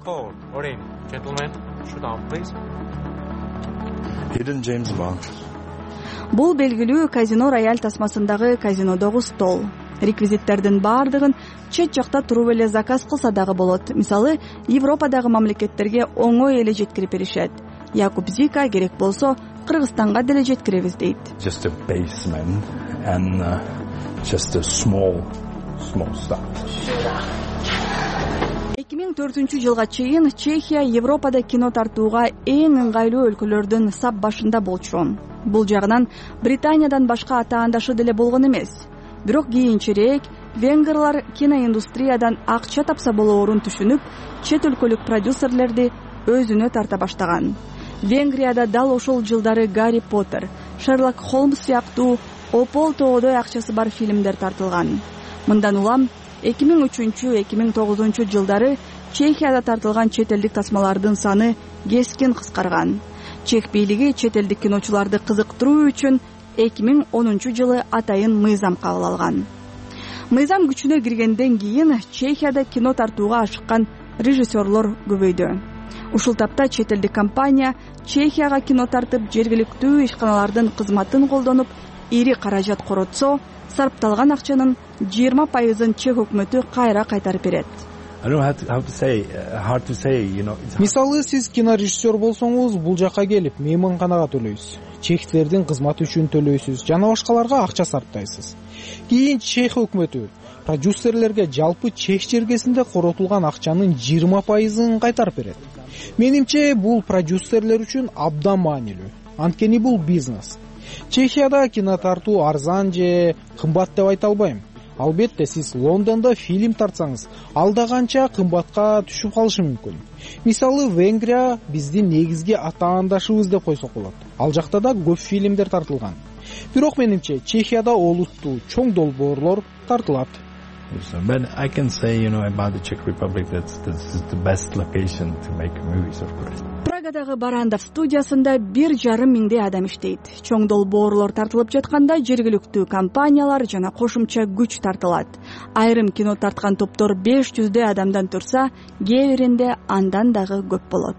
Hidden James Bond. Бул белгилүү казино рояль тасмасындагы казинодогу стол. Реквизиттердин баардыгын чет жакта туруп эле заказ кылса дагы болот. Мисалы, Европадагы мамлекеттерге оңой эле жеткирип беришет. Якуб Зика керек болсо Кыргызстанга деле жеткиребиз дейт. Just a basement and uh, just a small small start. эки миң төртүнчү жылга чейин Чехия Европада кино тартууга эң ыңгайлуу өлкөлөрдүн сап башында болчу. Бул жагынан Британиядан башка атаандашы деле болгон эмес. Бирок кийинчерээк венгрлар киноиндустриядан акча тапса болоорун түшүнүп, чет өлкөлүк продюсерлерди өзүнө тарта баштаган. Венгрияда дал ошол жылдары Гарри Поттер, Шерлок Холмс сыяктуу опол тоодой акчасы бар фильмдер тартылган. Мындан улам эки миң үчүнчү эки миң тогузунчу жылдары Чехияда тартылган чет элдик тасмалардын саны кескин кыскарган. Чех бийлиги чет элдик киночуларды кызыктыруу үчүн эки миң онунчу жылы атайын мыйзам кабыл алган. Мыйзам күчүнө киргенден кийин Чехияда кино тартууга ашыккан режиссерлор көбөйдү. Ушул тапта чет элдик компания Чехияга кино тартып, жергиликтүү ишканалардын кызматын колдонуп, ири каражат коротсо, сарпталган акчанын жыйырма пайызын Чех өкмөтү кайра кайтарып берет. Мисалы, сиз кинорежиссер болсоңуз, бул жака келип мейманканага төлөйсүз, чехтердин кызматы үчүн төлөйсүз, жана башкаларга акча сарптайсыз. Кийин Чех өкмөтү продюсерлерге жалпы чех жергесинде коротулган акчанын жыйырма пайызын кайтарып берет. Менимче, бул продюсерлер үчүн абдан маанилүү. Анткени бул бизнес. Чехияда кино тартуу арзан же кымбат деп айта албайм. Албетте, сиз Лондондо фильм тартсаңыз, алда канча кымбатка түшүп калышы мүмкүн. Мисалы, Венгрия биздин негизги атаандашыбыз деп койсок болот. Ал жакта да көп фильмдер тартылган. Бирок менимче, Чехияда олуттуу чоң долбоорлор тартылат. But I can say, you know, about the Czech Republic that this is the best location to make movies, of course. Прагадагы Барандов студиясында бир жарым миңдей адам иштейт. Чоң долбоорлор тартылып жатканда жергиликтүү компаниялар жана кошумча күч тартылат. Айрым кино тарткан топтор беш жүздөй адамдан турса, кээ биринде андан дагы көп болот.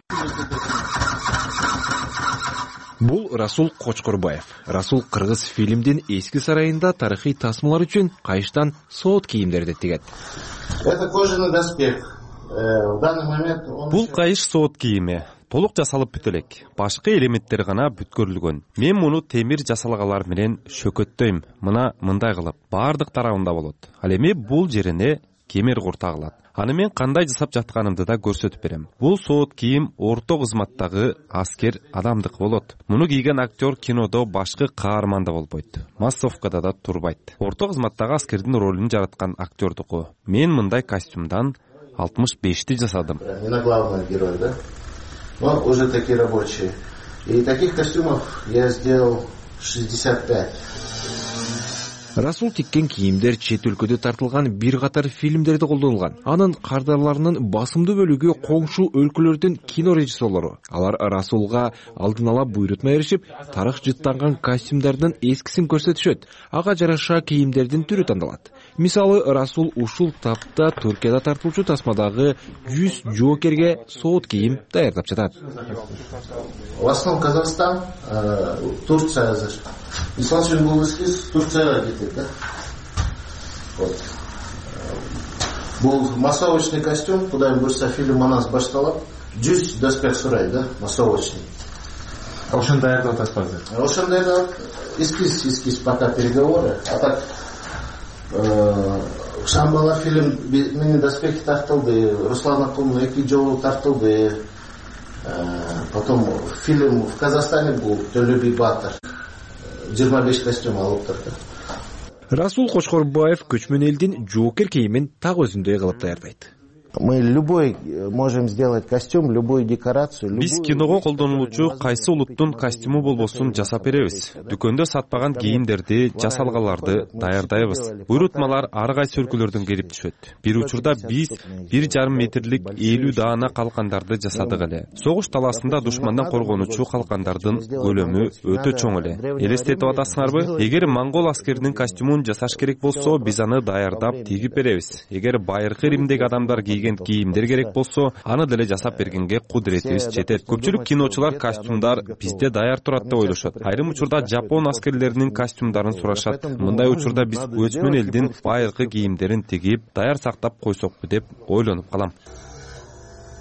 Бул Расул Кочкорбаев. Расул кыргыз фильмдин эски сарайында тарыхый тасмалар үчүн кайыштан соот кийимдерди тигет. Это кожаный доспех. В данный момент он... Бул кайыш соот кийими. Толук жасалып бүт элек. Башкы элементтер гана бүткөрүлгөн. Мен муну темир жасалгалар менен шөкөттөйм. Мына мындай кылып, бардык тарабында болот. Ал эми бул жерине кемер кур тагылат. Аны мен кандай жасап жатканымды да көрсөтүп берем. Бул соот кийим орто кызматтагы аскер адамдык болот. Муну кийген актер кинодо башкы каарманда болбойт. Массовкада да турбайт. Орто кызматтагы аскердин ролун жараткан актердуку. Мен мындай костюмдан алтымыш бешти жасадым. Не на главный герой, да? Но уже такие рабочие. И таких костюмов я сделал шестьдесят пять. Расул тиккен кийимдер чет өлкөдө тартылган бир катар фильмдерде колдонулган. Анын кардарларынын басымдуу бөлүгү коңшу өлкөлөрдүн кино режиссерлору. Алар Расулга алдын ала буйрутма беришип, тарых жыттанган костюмдардын эскисин көрсөтүшөт. Ага жараша кийимдердин түрү тандалат. Мисалы, Расул ушул тапта Түркияда тартылуучу тасмадагы жүз жоокерге соот кийим даярдап жатат. В основном Казахстан, Турция. Мисалы үчүн бул эскиз Турцияга кетет, да? Вот. Бул массовочный костюм, кудайым буйрса фильм манас башталат, жүз доспех сурайт, да, массовочный. А ошону даярдап атасызбы? Ошону даярдап, эскиз, эскиз пока переговоры. А так Шамбала фильм менин доспехи тартылды, Руслан Акуловна эки жолу тартылды. Потом фильм в Казахстане был «Төлө би батыр». жыйырма беш костюм алып турду. Расул Кочкорбаев көчмөн элдин жоокер кийимин так өзүндөй кылып даярдайт. Мы любой можем сделать костюм, любую декорацию. Биз киного колдонулуучу кайсы улуттун костюму болбосун жасап беребиз. Дүкөндө сатпаган кийимдерди, жасалгаларды даярдайбыз. Буйрутмалар ар кайсы өлкөлөрдөн келип түшөт. Бир учурда биз бир жарым метрлик элүү даана калкандарды жасадык эле. Согуш таласында душмандан коргонуучу калкандардын көлөмү өтө чоң эле. Элестетип атасыңарбы? Эгер монгол аскеринин костюмун жасаш керек болсо, биз аны даярдап тигип беребиз. Эгер байыркы Римдеги адамдар кийимдер керек болсо, аны деле жасап бергенге кудуретибиз жетет. Көпчүлүк киночулар костюмдар бизде даяр турат деп ойлошот. Айрым учурда жапон аскерлеринин костюмдарын сурашат. Мындай учурда биз көчмөн элдин байыркы кийимдерин тигип, даяр сактап койсокпу деп ойлонуп калам.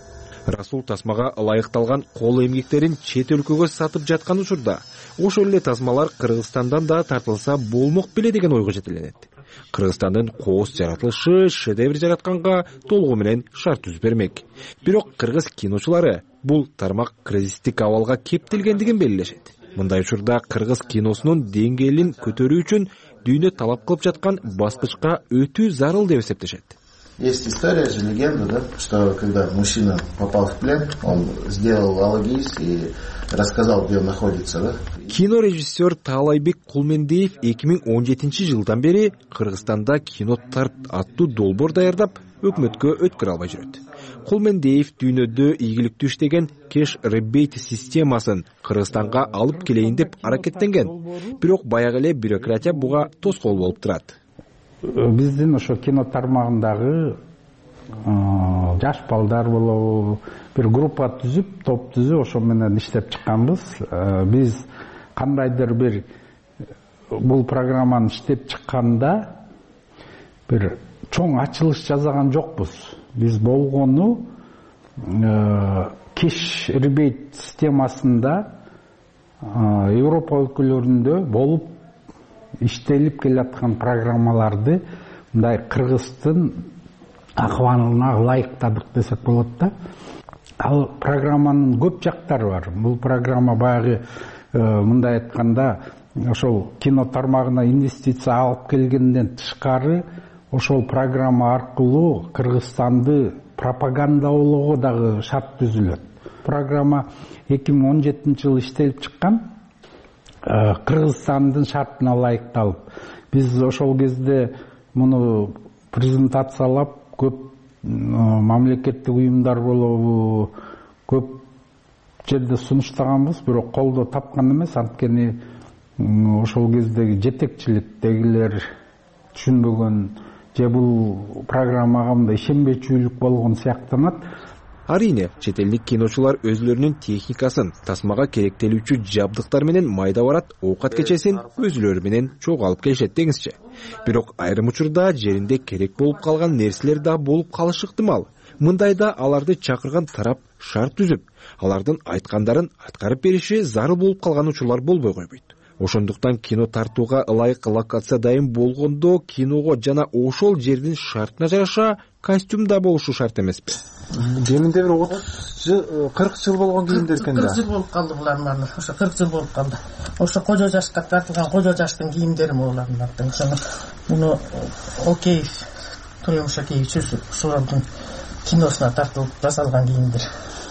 Расул тасмага ылайыкталган кол эмгектерин чет өлкөгө сатып жаткан учурда ошол эле тасмалар Кыргызстандан да тартылса болмок беле деген ойго жетеленет. Кыргызстандын коос жаратылышы шедевр жаратканга толугу менен шарт түзүп бермек. Бирок кыргыз киночулары бул тармак кризистик абалга кептелгендигин белгилешет. Мындай учурда кыргыз киносунун деңгээлин көтөрүү үчүн дүйнө талап кылып жаткан баскычка өтүү зарыл деп эсептешет. Есть история же, легенда, да, что когда мужчина попал в плен, он сделал алгиз и рассказал, где он находится, да? Кинорежиссер Таалайбек Кулмендеев эки миң он жетинчи жылдан бери Кыргызстанда кино тарт аттуу долбоор даярдап, өкмөткө өткөрө албай жүрөт. Кулмендеев дүйнөдө ийгиликтүү иштеген кеш ребейт системасын Кыргызстанга алып келейин деп аракеттенген. Бирок баягы эле бюрократия буга тоскоол болуп турат. Биздин ошо кино тармагындагы жаш балдар болобу бир группа түзүп, топ түзүп ошо менен иштеп чыкканбыз. Биз кандайдыр бир бул программаны иштеп чыкканда бир чоң ачылыш жасаган жокпуз. Биз болгону кеш ребейт системасында Европа өлкөлөрүндө болуп иштелип келаткан программаларды мындай Кыргыздын акыбалына ылайыктадык десек болот да. Ал программанын көп жактары бар. Бул программа баягы мындай айтканда ошол кино тармагына инвестиция алып келгенден тышкары ошол программа аркылуу Кыргызстанды пропагандалоого дагы шарт түзүлөт. Программа эки миң он жетинчи жылы иштелип чыккан. Кыргызстандын шартына ылайыкталып, биз ошол кезде муну презентациялап көп мамлекеттик уюмдар болобу көп жерде сунуштаганбыз, бирок колдоо тапкан эмес. Анткени ошол кездеги жетекчиликтегилер түшүнбөгөн же бул программага мындай ишенбечүлүк болгон сыяктанат. Арине, чет элдик киночулар өзлөрүнүн техникасын, тасмага керектелүүчү жабдыктар менен майда барат, оокат кечесин өзүлөрү менен чогуу алып келишет деңизчи. Бирок айрым учурда жеринде керек болуп калган нерселер да болуп калышы ыктымал. Мындайда аларды чакырган тарап шарт түзүп, алардын айткандарын аткарып бериши зарыл болуп калган учурлар болбой койбойт. Ошондуктан кино тартууга ылайык локация дайым болгондо киного жана ошол жердин шартына жараша костюм да болушу шарт эмеспи? Кеминде бир отуз жыл, кырк жыл болгон кийимдер экен да. кырк жыл болуп калды булардын баары. Ошо кырк жыл болуп калды. Ошо кожо жашка тартылган кожо жаштын кийимдери булардын баары. Ошону муну Окей, Туремуш Океевич ошолордун киносуна тартылып жасалган кийимдер.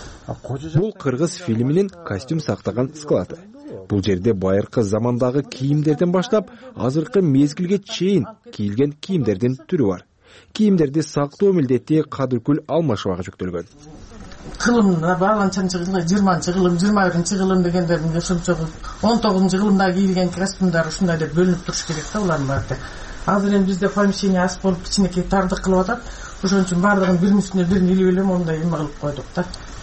Бул кыргыз фильминин костюм сактаган склады. Бул жерде байыркы замандагы кийимдерден баштап азыркы мезгилге чейин кийилген кийимдердин түрү бар. Кийимдерди сактоо милдети кадыркүл алмашыбага жүктөлгөн. Кылымына бааланчынчы кылым, жыйырманчы кылым, жыйырма биринчи кылым дегендердин ошончо он тогузунчу кылымда кийилген костюмдар ушундай деп бөлүнүп туруш керек да улардын баары. Азыр эми бизде помещение аз болуп кичинекей тардык кылып атат. Ошон үчүн баардыгын биринин үстүнө бирин илип эле мондай эме кылып койдук да.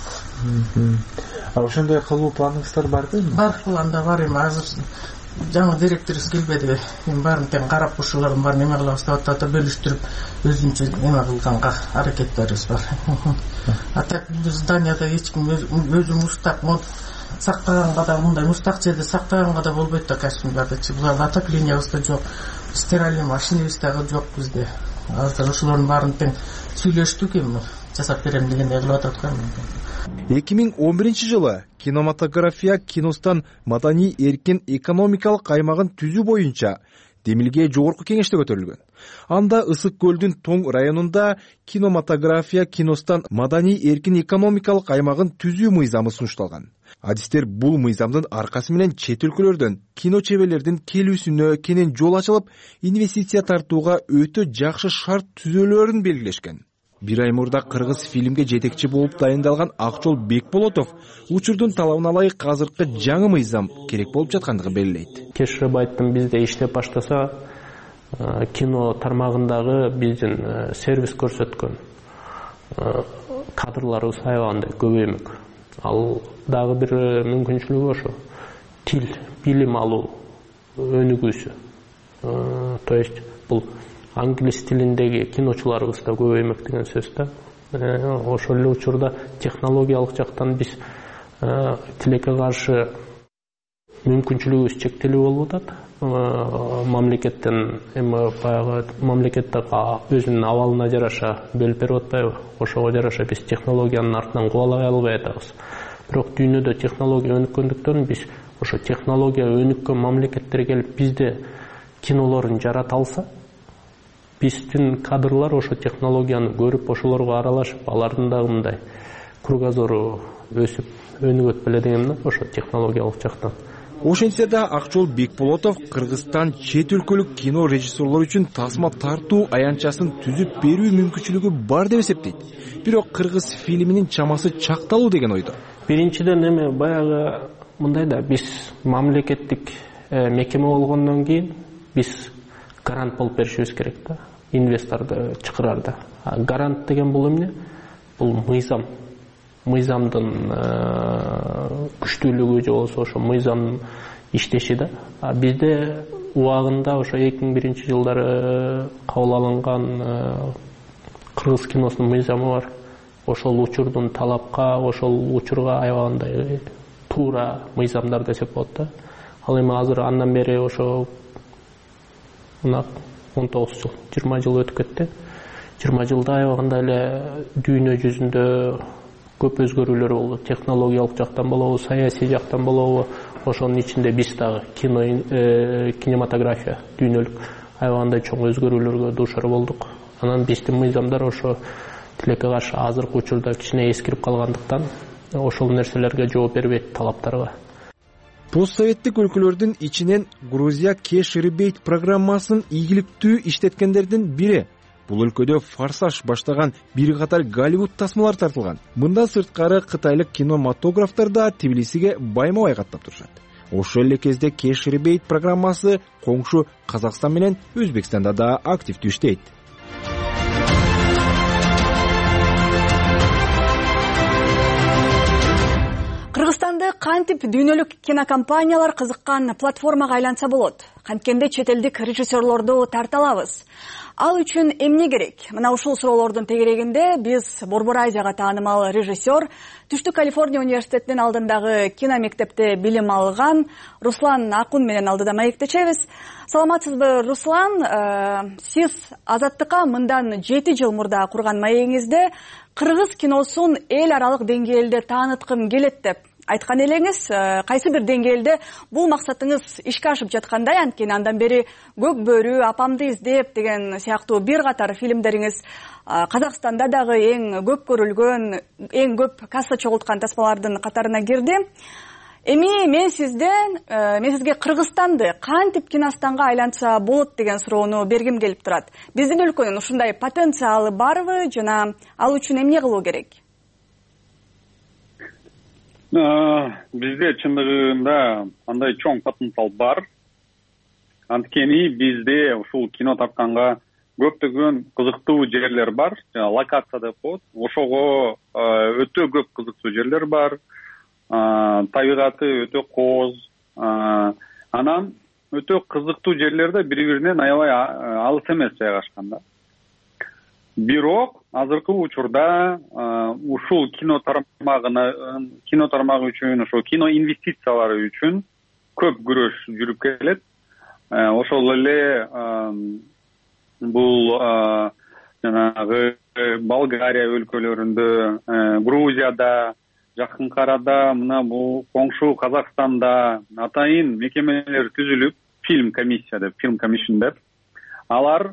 А ошондой кылуу планыңыздар барбы? Бар, планда бар эми азыр жаңы директорубуз келбеди. Эми баарын тең карап ушулардын баарын эме кылабыз деп атат, бөлүштүрүп өзүнчө эме кылганга аракеттерибиз бар. А так бул зданияда эч ким өзү мустак мод сактаганга да, мындай мустак жерде сактаганга да болбойт да костюмдарды. Булар отоплениябыз да жок, стиральный машинабыз дагы жок бизде. Азыр ошолордун баарын тең сүйлөштүк, эми жасап берем дегендей кылып атат го. эки миң он биринчи жылы кинематография киностан маданий эркин экономикалык аймагын түзүү боюнча демилге жогорку кеңеште көтөрүлгөн. Анда Ысык көлдүн Тоң районунда кинематография киностан маданий эркин экономикалык аймагын түзүү мыйзамы сунушталган. Адистер бул мыйзамдын аркасы менен чет өлкөлөрдөн кино чеберлердин келүүсүнө кенен жол ачылып, инвестиция тартууга өтө жакшы шарт түзөлөрүн белгилешкен. Бир ай мурда кыргыз фильмге жетекчи болуп дайындалган Акчол Бекболотов учурдун талабына ылайык азыркы жаңы мыйзам керек болуп жаткандыгын белгилейт. Кеширип айттым, бизде иштеп баштаса кино тармагындагы биздин сервис көрсөткөн кадрларыбыз аябагандай көбөймөк. Ал дагы бир мүмкүнчүлүгү ошо. Тил, билим алуу өнүгүүсү. То есть бул англис тилиндеги киночуларыбыз да көбөймөк деген сөз да. ошол эле учурда технологиялык жактан биз тилекке каршы мүмкүнчүлүгүбүз чектелүү болуп атат. Мамлекеттен эми баягы мамлекеттик өзүнүн абалына жараша бөлүп берип атпайбы? Ошого жараша биз технологиянын артынан кубалай албай атабыз. Бирок дүйнөдө технология өнүккөндүктөн биз ошо технология өнүккөн мамлекеттер келип бизде кинолорун жарата алса, биздин кадрлар ошо технологияны көрүп, ошолорго аралашып, алардын дагы мындай кругозору өсүп, өнүгөт беле дегенмин, ошо технологиялык жактан. Ошентсе да Акчол Бекболотов Кыргызстан чет өлкөлүк кино режиссерлор үчүн тасма тартуу аянтчасын түзүп берүү мүмкүнчүлүгү бар деп эсептейт. Бирок кыргыз фильминин чамасы чакталуу деген ойдо. Биринчиден эми баягы мындай да, биз мамлекеттик мекеме болгондон кийин биз гарант болуп беришибиз керек да, инвесторду чакырарда. Гарант деген бул эмне? Бул мыйзам. Мыйзамдын күчтүүлүгү же болбосо ошо мыйзам иштеши да. А бизде убагында ошо эки миң биринчи жылдары кабыл алынган кыргыз киносунун мыйзамы бар. Ошол учурдун талапка, ошол учурга аябагандай туура мыйзамдар десек болот да. Ал эми азыр андан бери ошо мына он тогуз жыл, жыйырма жыл өтүп кетти. жыйырма жылда аябагандай эле дүйнө жүзүндө көп өзгөрүүлөр болду. Технологиялык жактан болобу, саясий жактан болобу, ошонун ичинде биз дагы кино, кинематография дүйнөлүк аябагандай чоң өзгөрүүлөргө дуушар болдук. Анан биздин мыйзамдар ошо тилекке каршы азыркы учурда кичине эскирип калгандыктан ошол нерселерге жооп бербейт, талаптарга. Постсоветтик өлкөлөрдүн ичинен Грузия Кеш Ребейт программасын ийгиликтүү иштеткендердин бири. Бул өлкөдө Форсаж баштаган бир катар Голливуд тасмалар тартылган. Мындан сырткары кытайлык кинематографтар да Тбилисиге байма-бай каттап турушат. Ошол эле кезде Кеш Ребейт программасы коңшу Казакстан менен Өзбекстанда да активдүү иштейт. Кыргызстанды кантип дүйнөлүк кинокомпаниялар кызыккан платформага айланса болот? Канткенде чет элдик режиссерлорду тарта алабыз? Ал үчүн эмне керек? Мына ушул суроолордун тегерегинде биз Борбор Азияга таанымал режиссер, Түштүк Калифорния университетинин алдындагы кино мектепте билим алган Руслан Акун менен алдыда маектешебиз. Саламатсызбы, Руслан? Сиз Азаттыкка мындан жети жыл мурда курган маегиңизде кыргыз киносун эл аралык деңгээлде тааныткым келет деп айткан элеңиз. Кайсы бир деңгээлде бул максатыңыз ишке ашып жаткандай, анткени андан бери Көк бөрү, Апамды издеп деген сыяктуу бир катар фильмдериңиз Казакстанда дагы эң көп көрүлгөн, эң көп касса чогулткан тасмалардын катарына кирди. Эми мен сизден, мен сизге Кыргызстанды кантип киностанга айланса болот деген суроону бергим келип турат. Биздин өлкөнүн ушундай потенциалы барбы жана ал үчүн эмне кылуу керек? Бизде чындыгында андай чоң потенциал бар. Анткени бизде ушул кино тартканга көптөгөн кызыктуу жерлер бар. Локация деп коет. Ошого өтө көп кызыктуу жерлер бар. Табигаты өтө кооз. Анан өтө кызыктуу жерлерде бири-биринен аябай алыс эмес жайгашкан да. Бирок азыркы учурда ушул кино тармагына, кино тармагы үчүн, ошо кино инвестициялары үчүн көп күрөш жүрүп келет. Ошол эле бул жанагы Болгария өлкөлөрүндө, Грузияда, жакынкы арада, мына бул коңшу Казакстанда атайын мекемелер түзүлүп, фильм комиссия деп, фильм комиссион деп, алар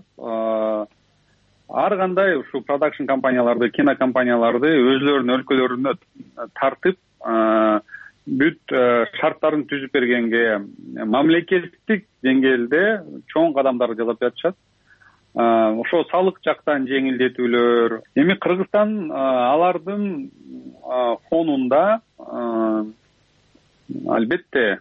ар кандай ушул продакшн компанияларды, кинокомпанияларды өзлөрүнүн өлкөлөрүнө тартып, бүт шарттарын түзүп бергенге мамлекеттик деңгээлде чоң кадамдар жасап жатышат. Ошо салык жактан жеңилдетүүлөр. Эми Кыргызстан алардын фонунда албетте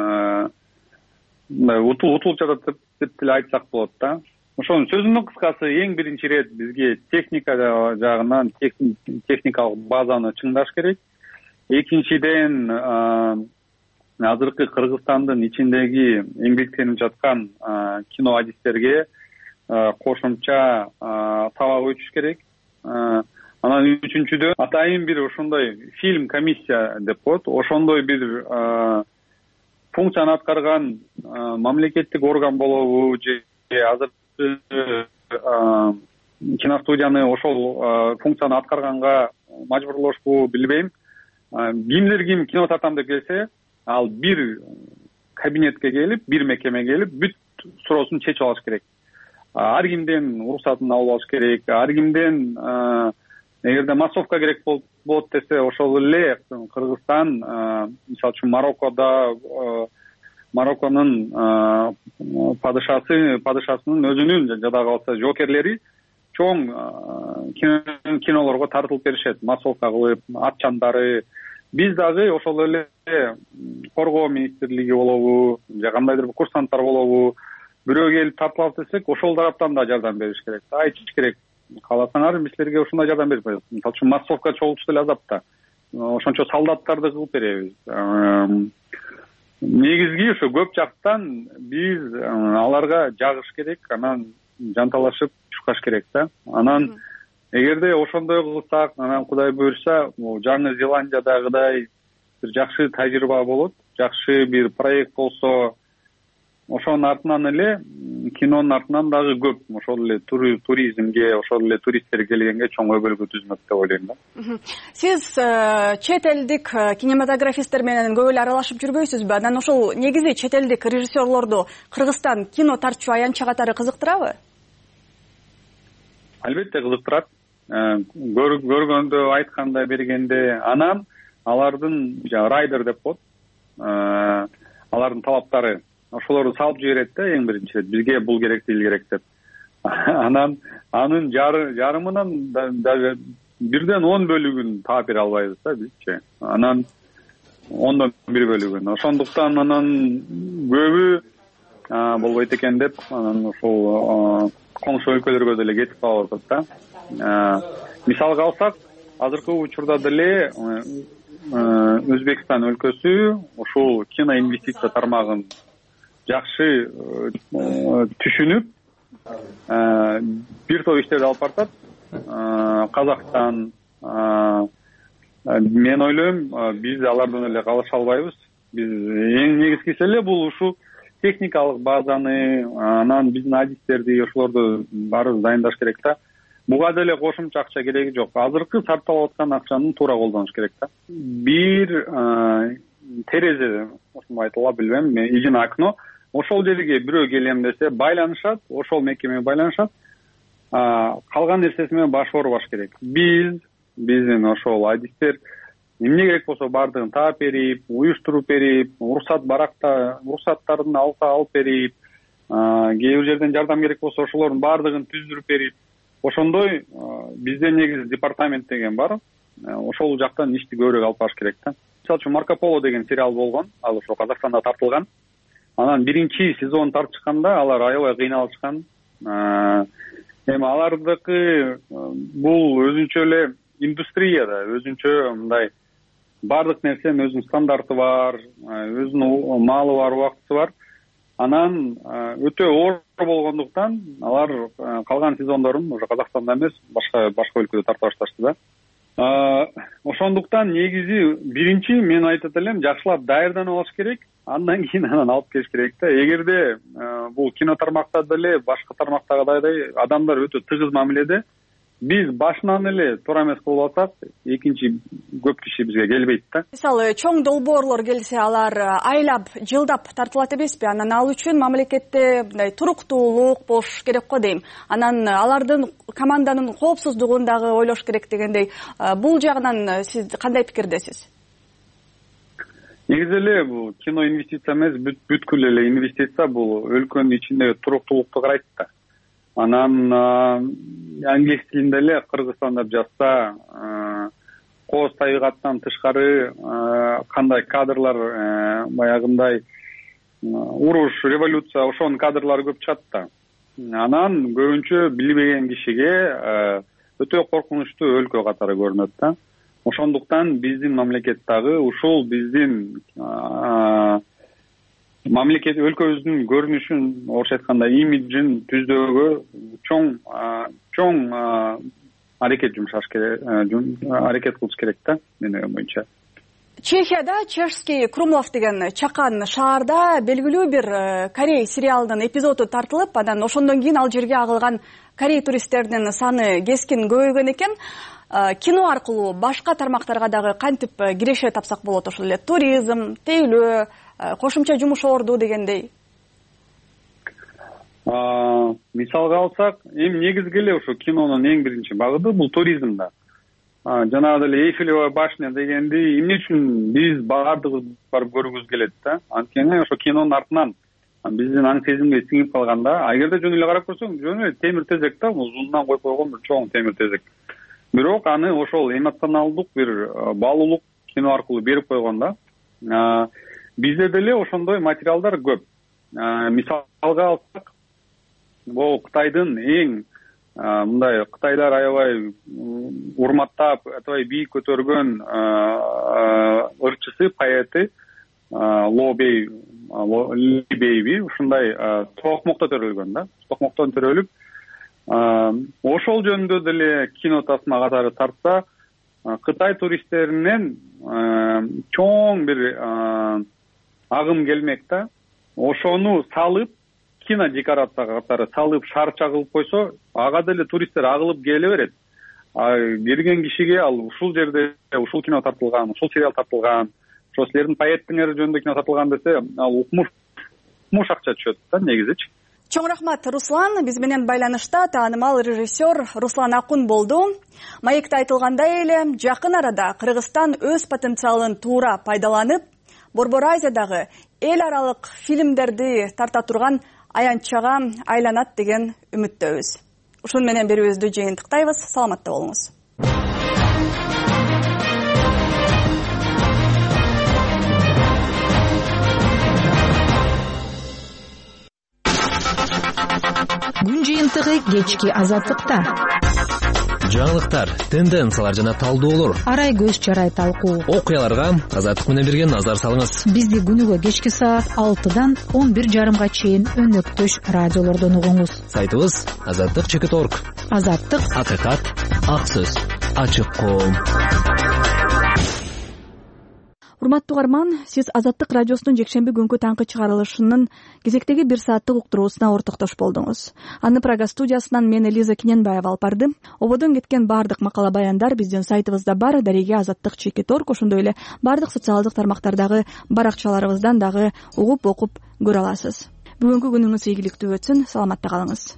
утулуп жатат деп деле айтсак болот да. Ошонун сөзүнүн кыскасы, эң биринчи ирет бизге техника жагынан техникалык базаны чыңдаш керек. Экинчиден, азыркы Кыргызстандын ичиндеги эмгектенип жаткан кино адистерге кошумча табак өтүш керек. Анан үчүнчүдөн атайын бир ошондой фильм комиссия деп коет, ошондой бир функцияны аткарган мамлекеттик орган болобу же азыркы киностудияны ошол функцияны аткарганга мажбурлошпу билбейм. Кимдир ким кино тартам деп келсе, ал бир кабинетке келип, бир мекемеге келип, бүт суроосун чечип алыш керек. Ар кимден уруксатын алып алыш керек, ар кимден эгерде массовка керек болот десе, ошол эле Кыргызстан, мисалы үчүн Мароккодо Марокконун падышасы, падышасынын өзүнүн жада калса жоокерлери чоң кинолорго тартылып беришет, массовка кылып, атчандары. Биз дагы ошол эле коргоо министрлиги болобу, же кандайдыр бир курсанттар болобу, бирөө келип тартылат десек, ошол тараптан да жардам бериш керек. Айтыш керек. Кааласаңар, биз силерге ушундай жардам берип коебуз. Мисалы үчүн массовка чогултуш деле азап да. Ошончо солдаттарды кылып беребиз. Негизги ошо көп жактан биз аларга жагыш керек, анан жанталашып чуркаш керек да. Анан эгерде ошондой кылсак, анан Кудай буйрса, Жаңы Зеландиядагыдай бир жакшы тажрыйба болот, жакшы бир проект болсо, ошонун артынан эле кинонун артынан дагы көп ошол эле туризмге, ошол эле туристтер келгенге чоң өбөлгө түзмөк деп ойлойм да. Сиз чет элдик кинематографисттер менен көп эле аралашып жүрбөйсүзбү? Анан ошол негизи чет элдик режиссерлорду Кыргызстан кино тартчу аянтча катары кызыктырабы? Албетте кызыктырат. Көргөндө, айтканда, бергенде, анан алардын райдер деп коет, алардын талаптары, ошолорду салып жиберет да, эң биринчи бизге бул керек, тил керек деп. Анан анын жарымынан даже бирден он бөлүгүн таап бере албайбыз да бизчи. Анан ондон бир бөлүгүн. Ошондуктан анан көбү болбойт экен деп, анан ошол коңшу өлкөлөргө деле кетип калып атат да. Мисалга алсак, азыркы учурда деле Өзбекстан өлкөсү ушул кино инвестиция тармагын жакшы түшүнүп, бир топ иштерди алып баратат. Казакстан, мен ойлойм, биз алардан эле калыша албайбыз. Биз эң негизгиси эле бул ушул техникалык базаны, анан биздин адистерди, ошолорду баарыбыз дайындаш керек да. Буга деле кошумча акча кереги жок. Азыркы сарпталып аткан акчаны туура колдонуш керек да. Бир терезе, ошондой айтылат билбейм, ижина окно, ошол жерге бирөө келем десе, байланышат, ошол мекемеге байланышат. Калган нерсеси менен баш оорубаш керек. Биз, биздин ошол адистер эмне керек болсо бардыгын таап берип, уюштуруп берип, уруксат баракта, уруксаттарын алса алып берип, кээ бир жерден жардам керек болсо ошолордун бардыгын түздүрүп берип, ошондой бизде негизи департамент деген бар. Ошол жактан ишти көбүрөөк алып барыш керек да. Мисалы үчүн Марко Поло деген сериал болгон, ал ошо Казакстанда тартылган. Анан биринчи сезон тартышканда алар аябай кыйналышкан. Эми алардыкы бул өзүнчө эле индустрия да, өзүнчө мындай бардык нерсенин өзүнүн стандарты бар, өзүнүн маалы бар, убактысы бар. Анан өтө оор болгондуктан алар калган сезондорун уже Казакстанда эмес, башка башка өлкөдө тарта башташты да. Ошондуктан негизи биринчи мен айтат элем, жакшылап даярданып алыш керек, андан кийин анан алып келиш керек да. Эгерде бул кино тармакта деле башка тармактагыдай адамдар өтө тыгыз мамиледе, биз башынан эле туура эмес кылып алсак, экинчи көп киши бизге келбейт да. Мисалы, чоң долбоорлор келсе, алар айлап, жылдап тартылат эмеспи? Анан ал үчүн мамлекетте мындай туруктуулук болуш керек го дейм. Анан алардын команданын коопсуздугун дагы ойлош керек дегендей. Бул жагынан сиз кандай пикирдесиз? Негизи эле бул кино инвестиция эмес, бүткүл эле инвестиция бул өлкөнүн ичинде туруктуулукту карайт да. Анан англис тилинде эле Кыргызстан деп жазса, кооз табигаттан тышкары кандай кадрлар, баягындай уруш, революция, ошонун кадрлары көп чыгат да. Анан көбүнчө билбеген кишиге өтө коркунучтуу өлкө катары көрүнөт да. Ошондуктан биздин мамлекет дагы ушул биздин мамлекет өлкөбүздүн көрүнүшүн, орусча айтканда имиджин түздөөгө чоң чоң аракет жумшаш керек, аракет кылыш керек да менин оюм боюнча. Чехияда Чешский Крумлов деген чакан шаарда белгилүү бир Корей сериалынын эпизоду тартылып, анан ошондон кийин ал жерге агылган Корей туристтердин саны кескин көбөйгөн экен. Кино аркылуу башка тармактарга дагы кантип киреше тапсак болот? Ошол эле туризм, тейлөө, кошумча жумуш орду дегендей. Мисалга алсак, эми негизги эле ошо кинонун эң биринчи багыты бул туризм да. Жанагы эле Эйфелева башня дегенди эмне үчүн биз баардыгыбыз барып көргүбүз келет да. Анткени ошо кинонун артынан биздин аң сезимге сиңип калганда, эгерде жөн эле карап көрсөң, жөн эле темир тезек да, узундан коюп койгон бир чоң темир тезек. Бирок аны ошол эмоционалдык бир баалуулук кино аркылуу берип койгон да. Бизде деле ошондой материалдар көп. Мисалга алсак, бул Кытайдын эң мындай Кытайлар аябай урматтап, аябай бийик көтөргөн ырчысы, поэти Ло Бей, Ли Бейби ушундай токмокто төрөлгөн да. Токмоктон төрөлүп, ошол жөнүндө деле кино тасма катары тартса, Кытай туристтеринен чоң бир агым келмек да. Ошону салып, кино декорация катары салып, шарча кылып койсо, ага деле туристтер агылып келе берет. Келген кишиге ал ушул жерде ушул кино тартылган, ушул сериал тартылган, ошо силердин поэттиңер жөнүндө кино тартылган десе, ал укмуш укмуш акча түшөт да негизичи. Чоң рахмат, Руслан. Биз менен байланышта таанымал режиссер Руслан Акун болду. Маекте айтылгандай эле, жакын арада Кыргызстан өз потенциалын туура пайдаланып, Борбор Азиядагы эл аралык фильмдерди тарта турган аянтчага айланат деген үмүттөбүз. Ушун менен берүүбүздү жыйынтыктайбыз. Саламатта болуңуз. Күн жыйынтыгы кечки азаттыкта. Жаңылыктар, тенденциялар жана талдоолор. Арай көз чарай талкуу. Окуяларга азаттык менен бирге назар салыңыз. Бизди күнүгө кечки саат алтыдан он бир жарымга чейин өнөктөш радиолордон угуңуз. Сайтыбыз азаттык чекит орг. Азаттык, акыйкат, ак сөз, ачык коом. Урматтуу угарман, сиз Азаттык радиосунун жекшемби күнкү таңкы чыгарылышынын кезектеги бир сааттык уктуруусуна ортоктош болдуңуз. Аны Прага студиясынан мен Элиза Кененбаева алып барды. Ободон кеткен бардык макала баяндар биздин сайтыбызда бар, дареге азаттык чекит орг, ошондой эле бардык социалдык тармактардагы баракчаларыбыздан дагы угуп окуп көрө аласыз. Бүгүнкү күнүңүз ийгиликтүү өтсүн, саламатта калыңыз.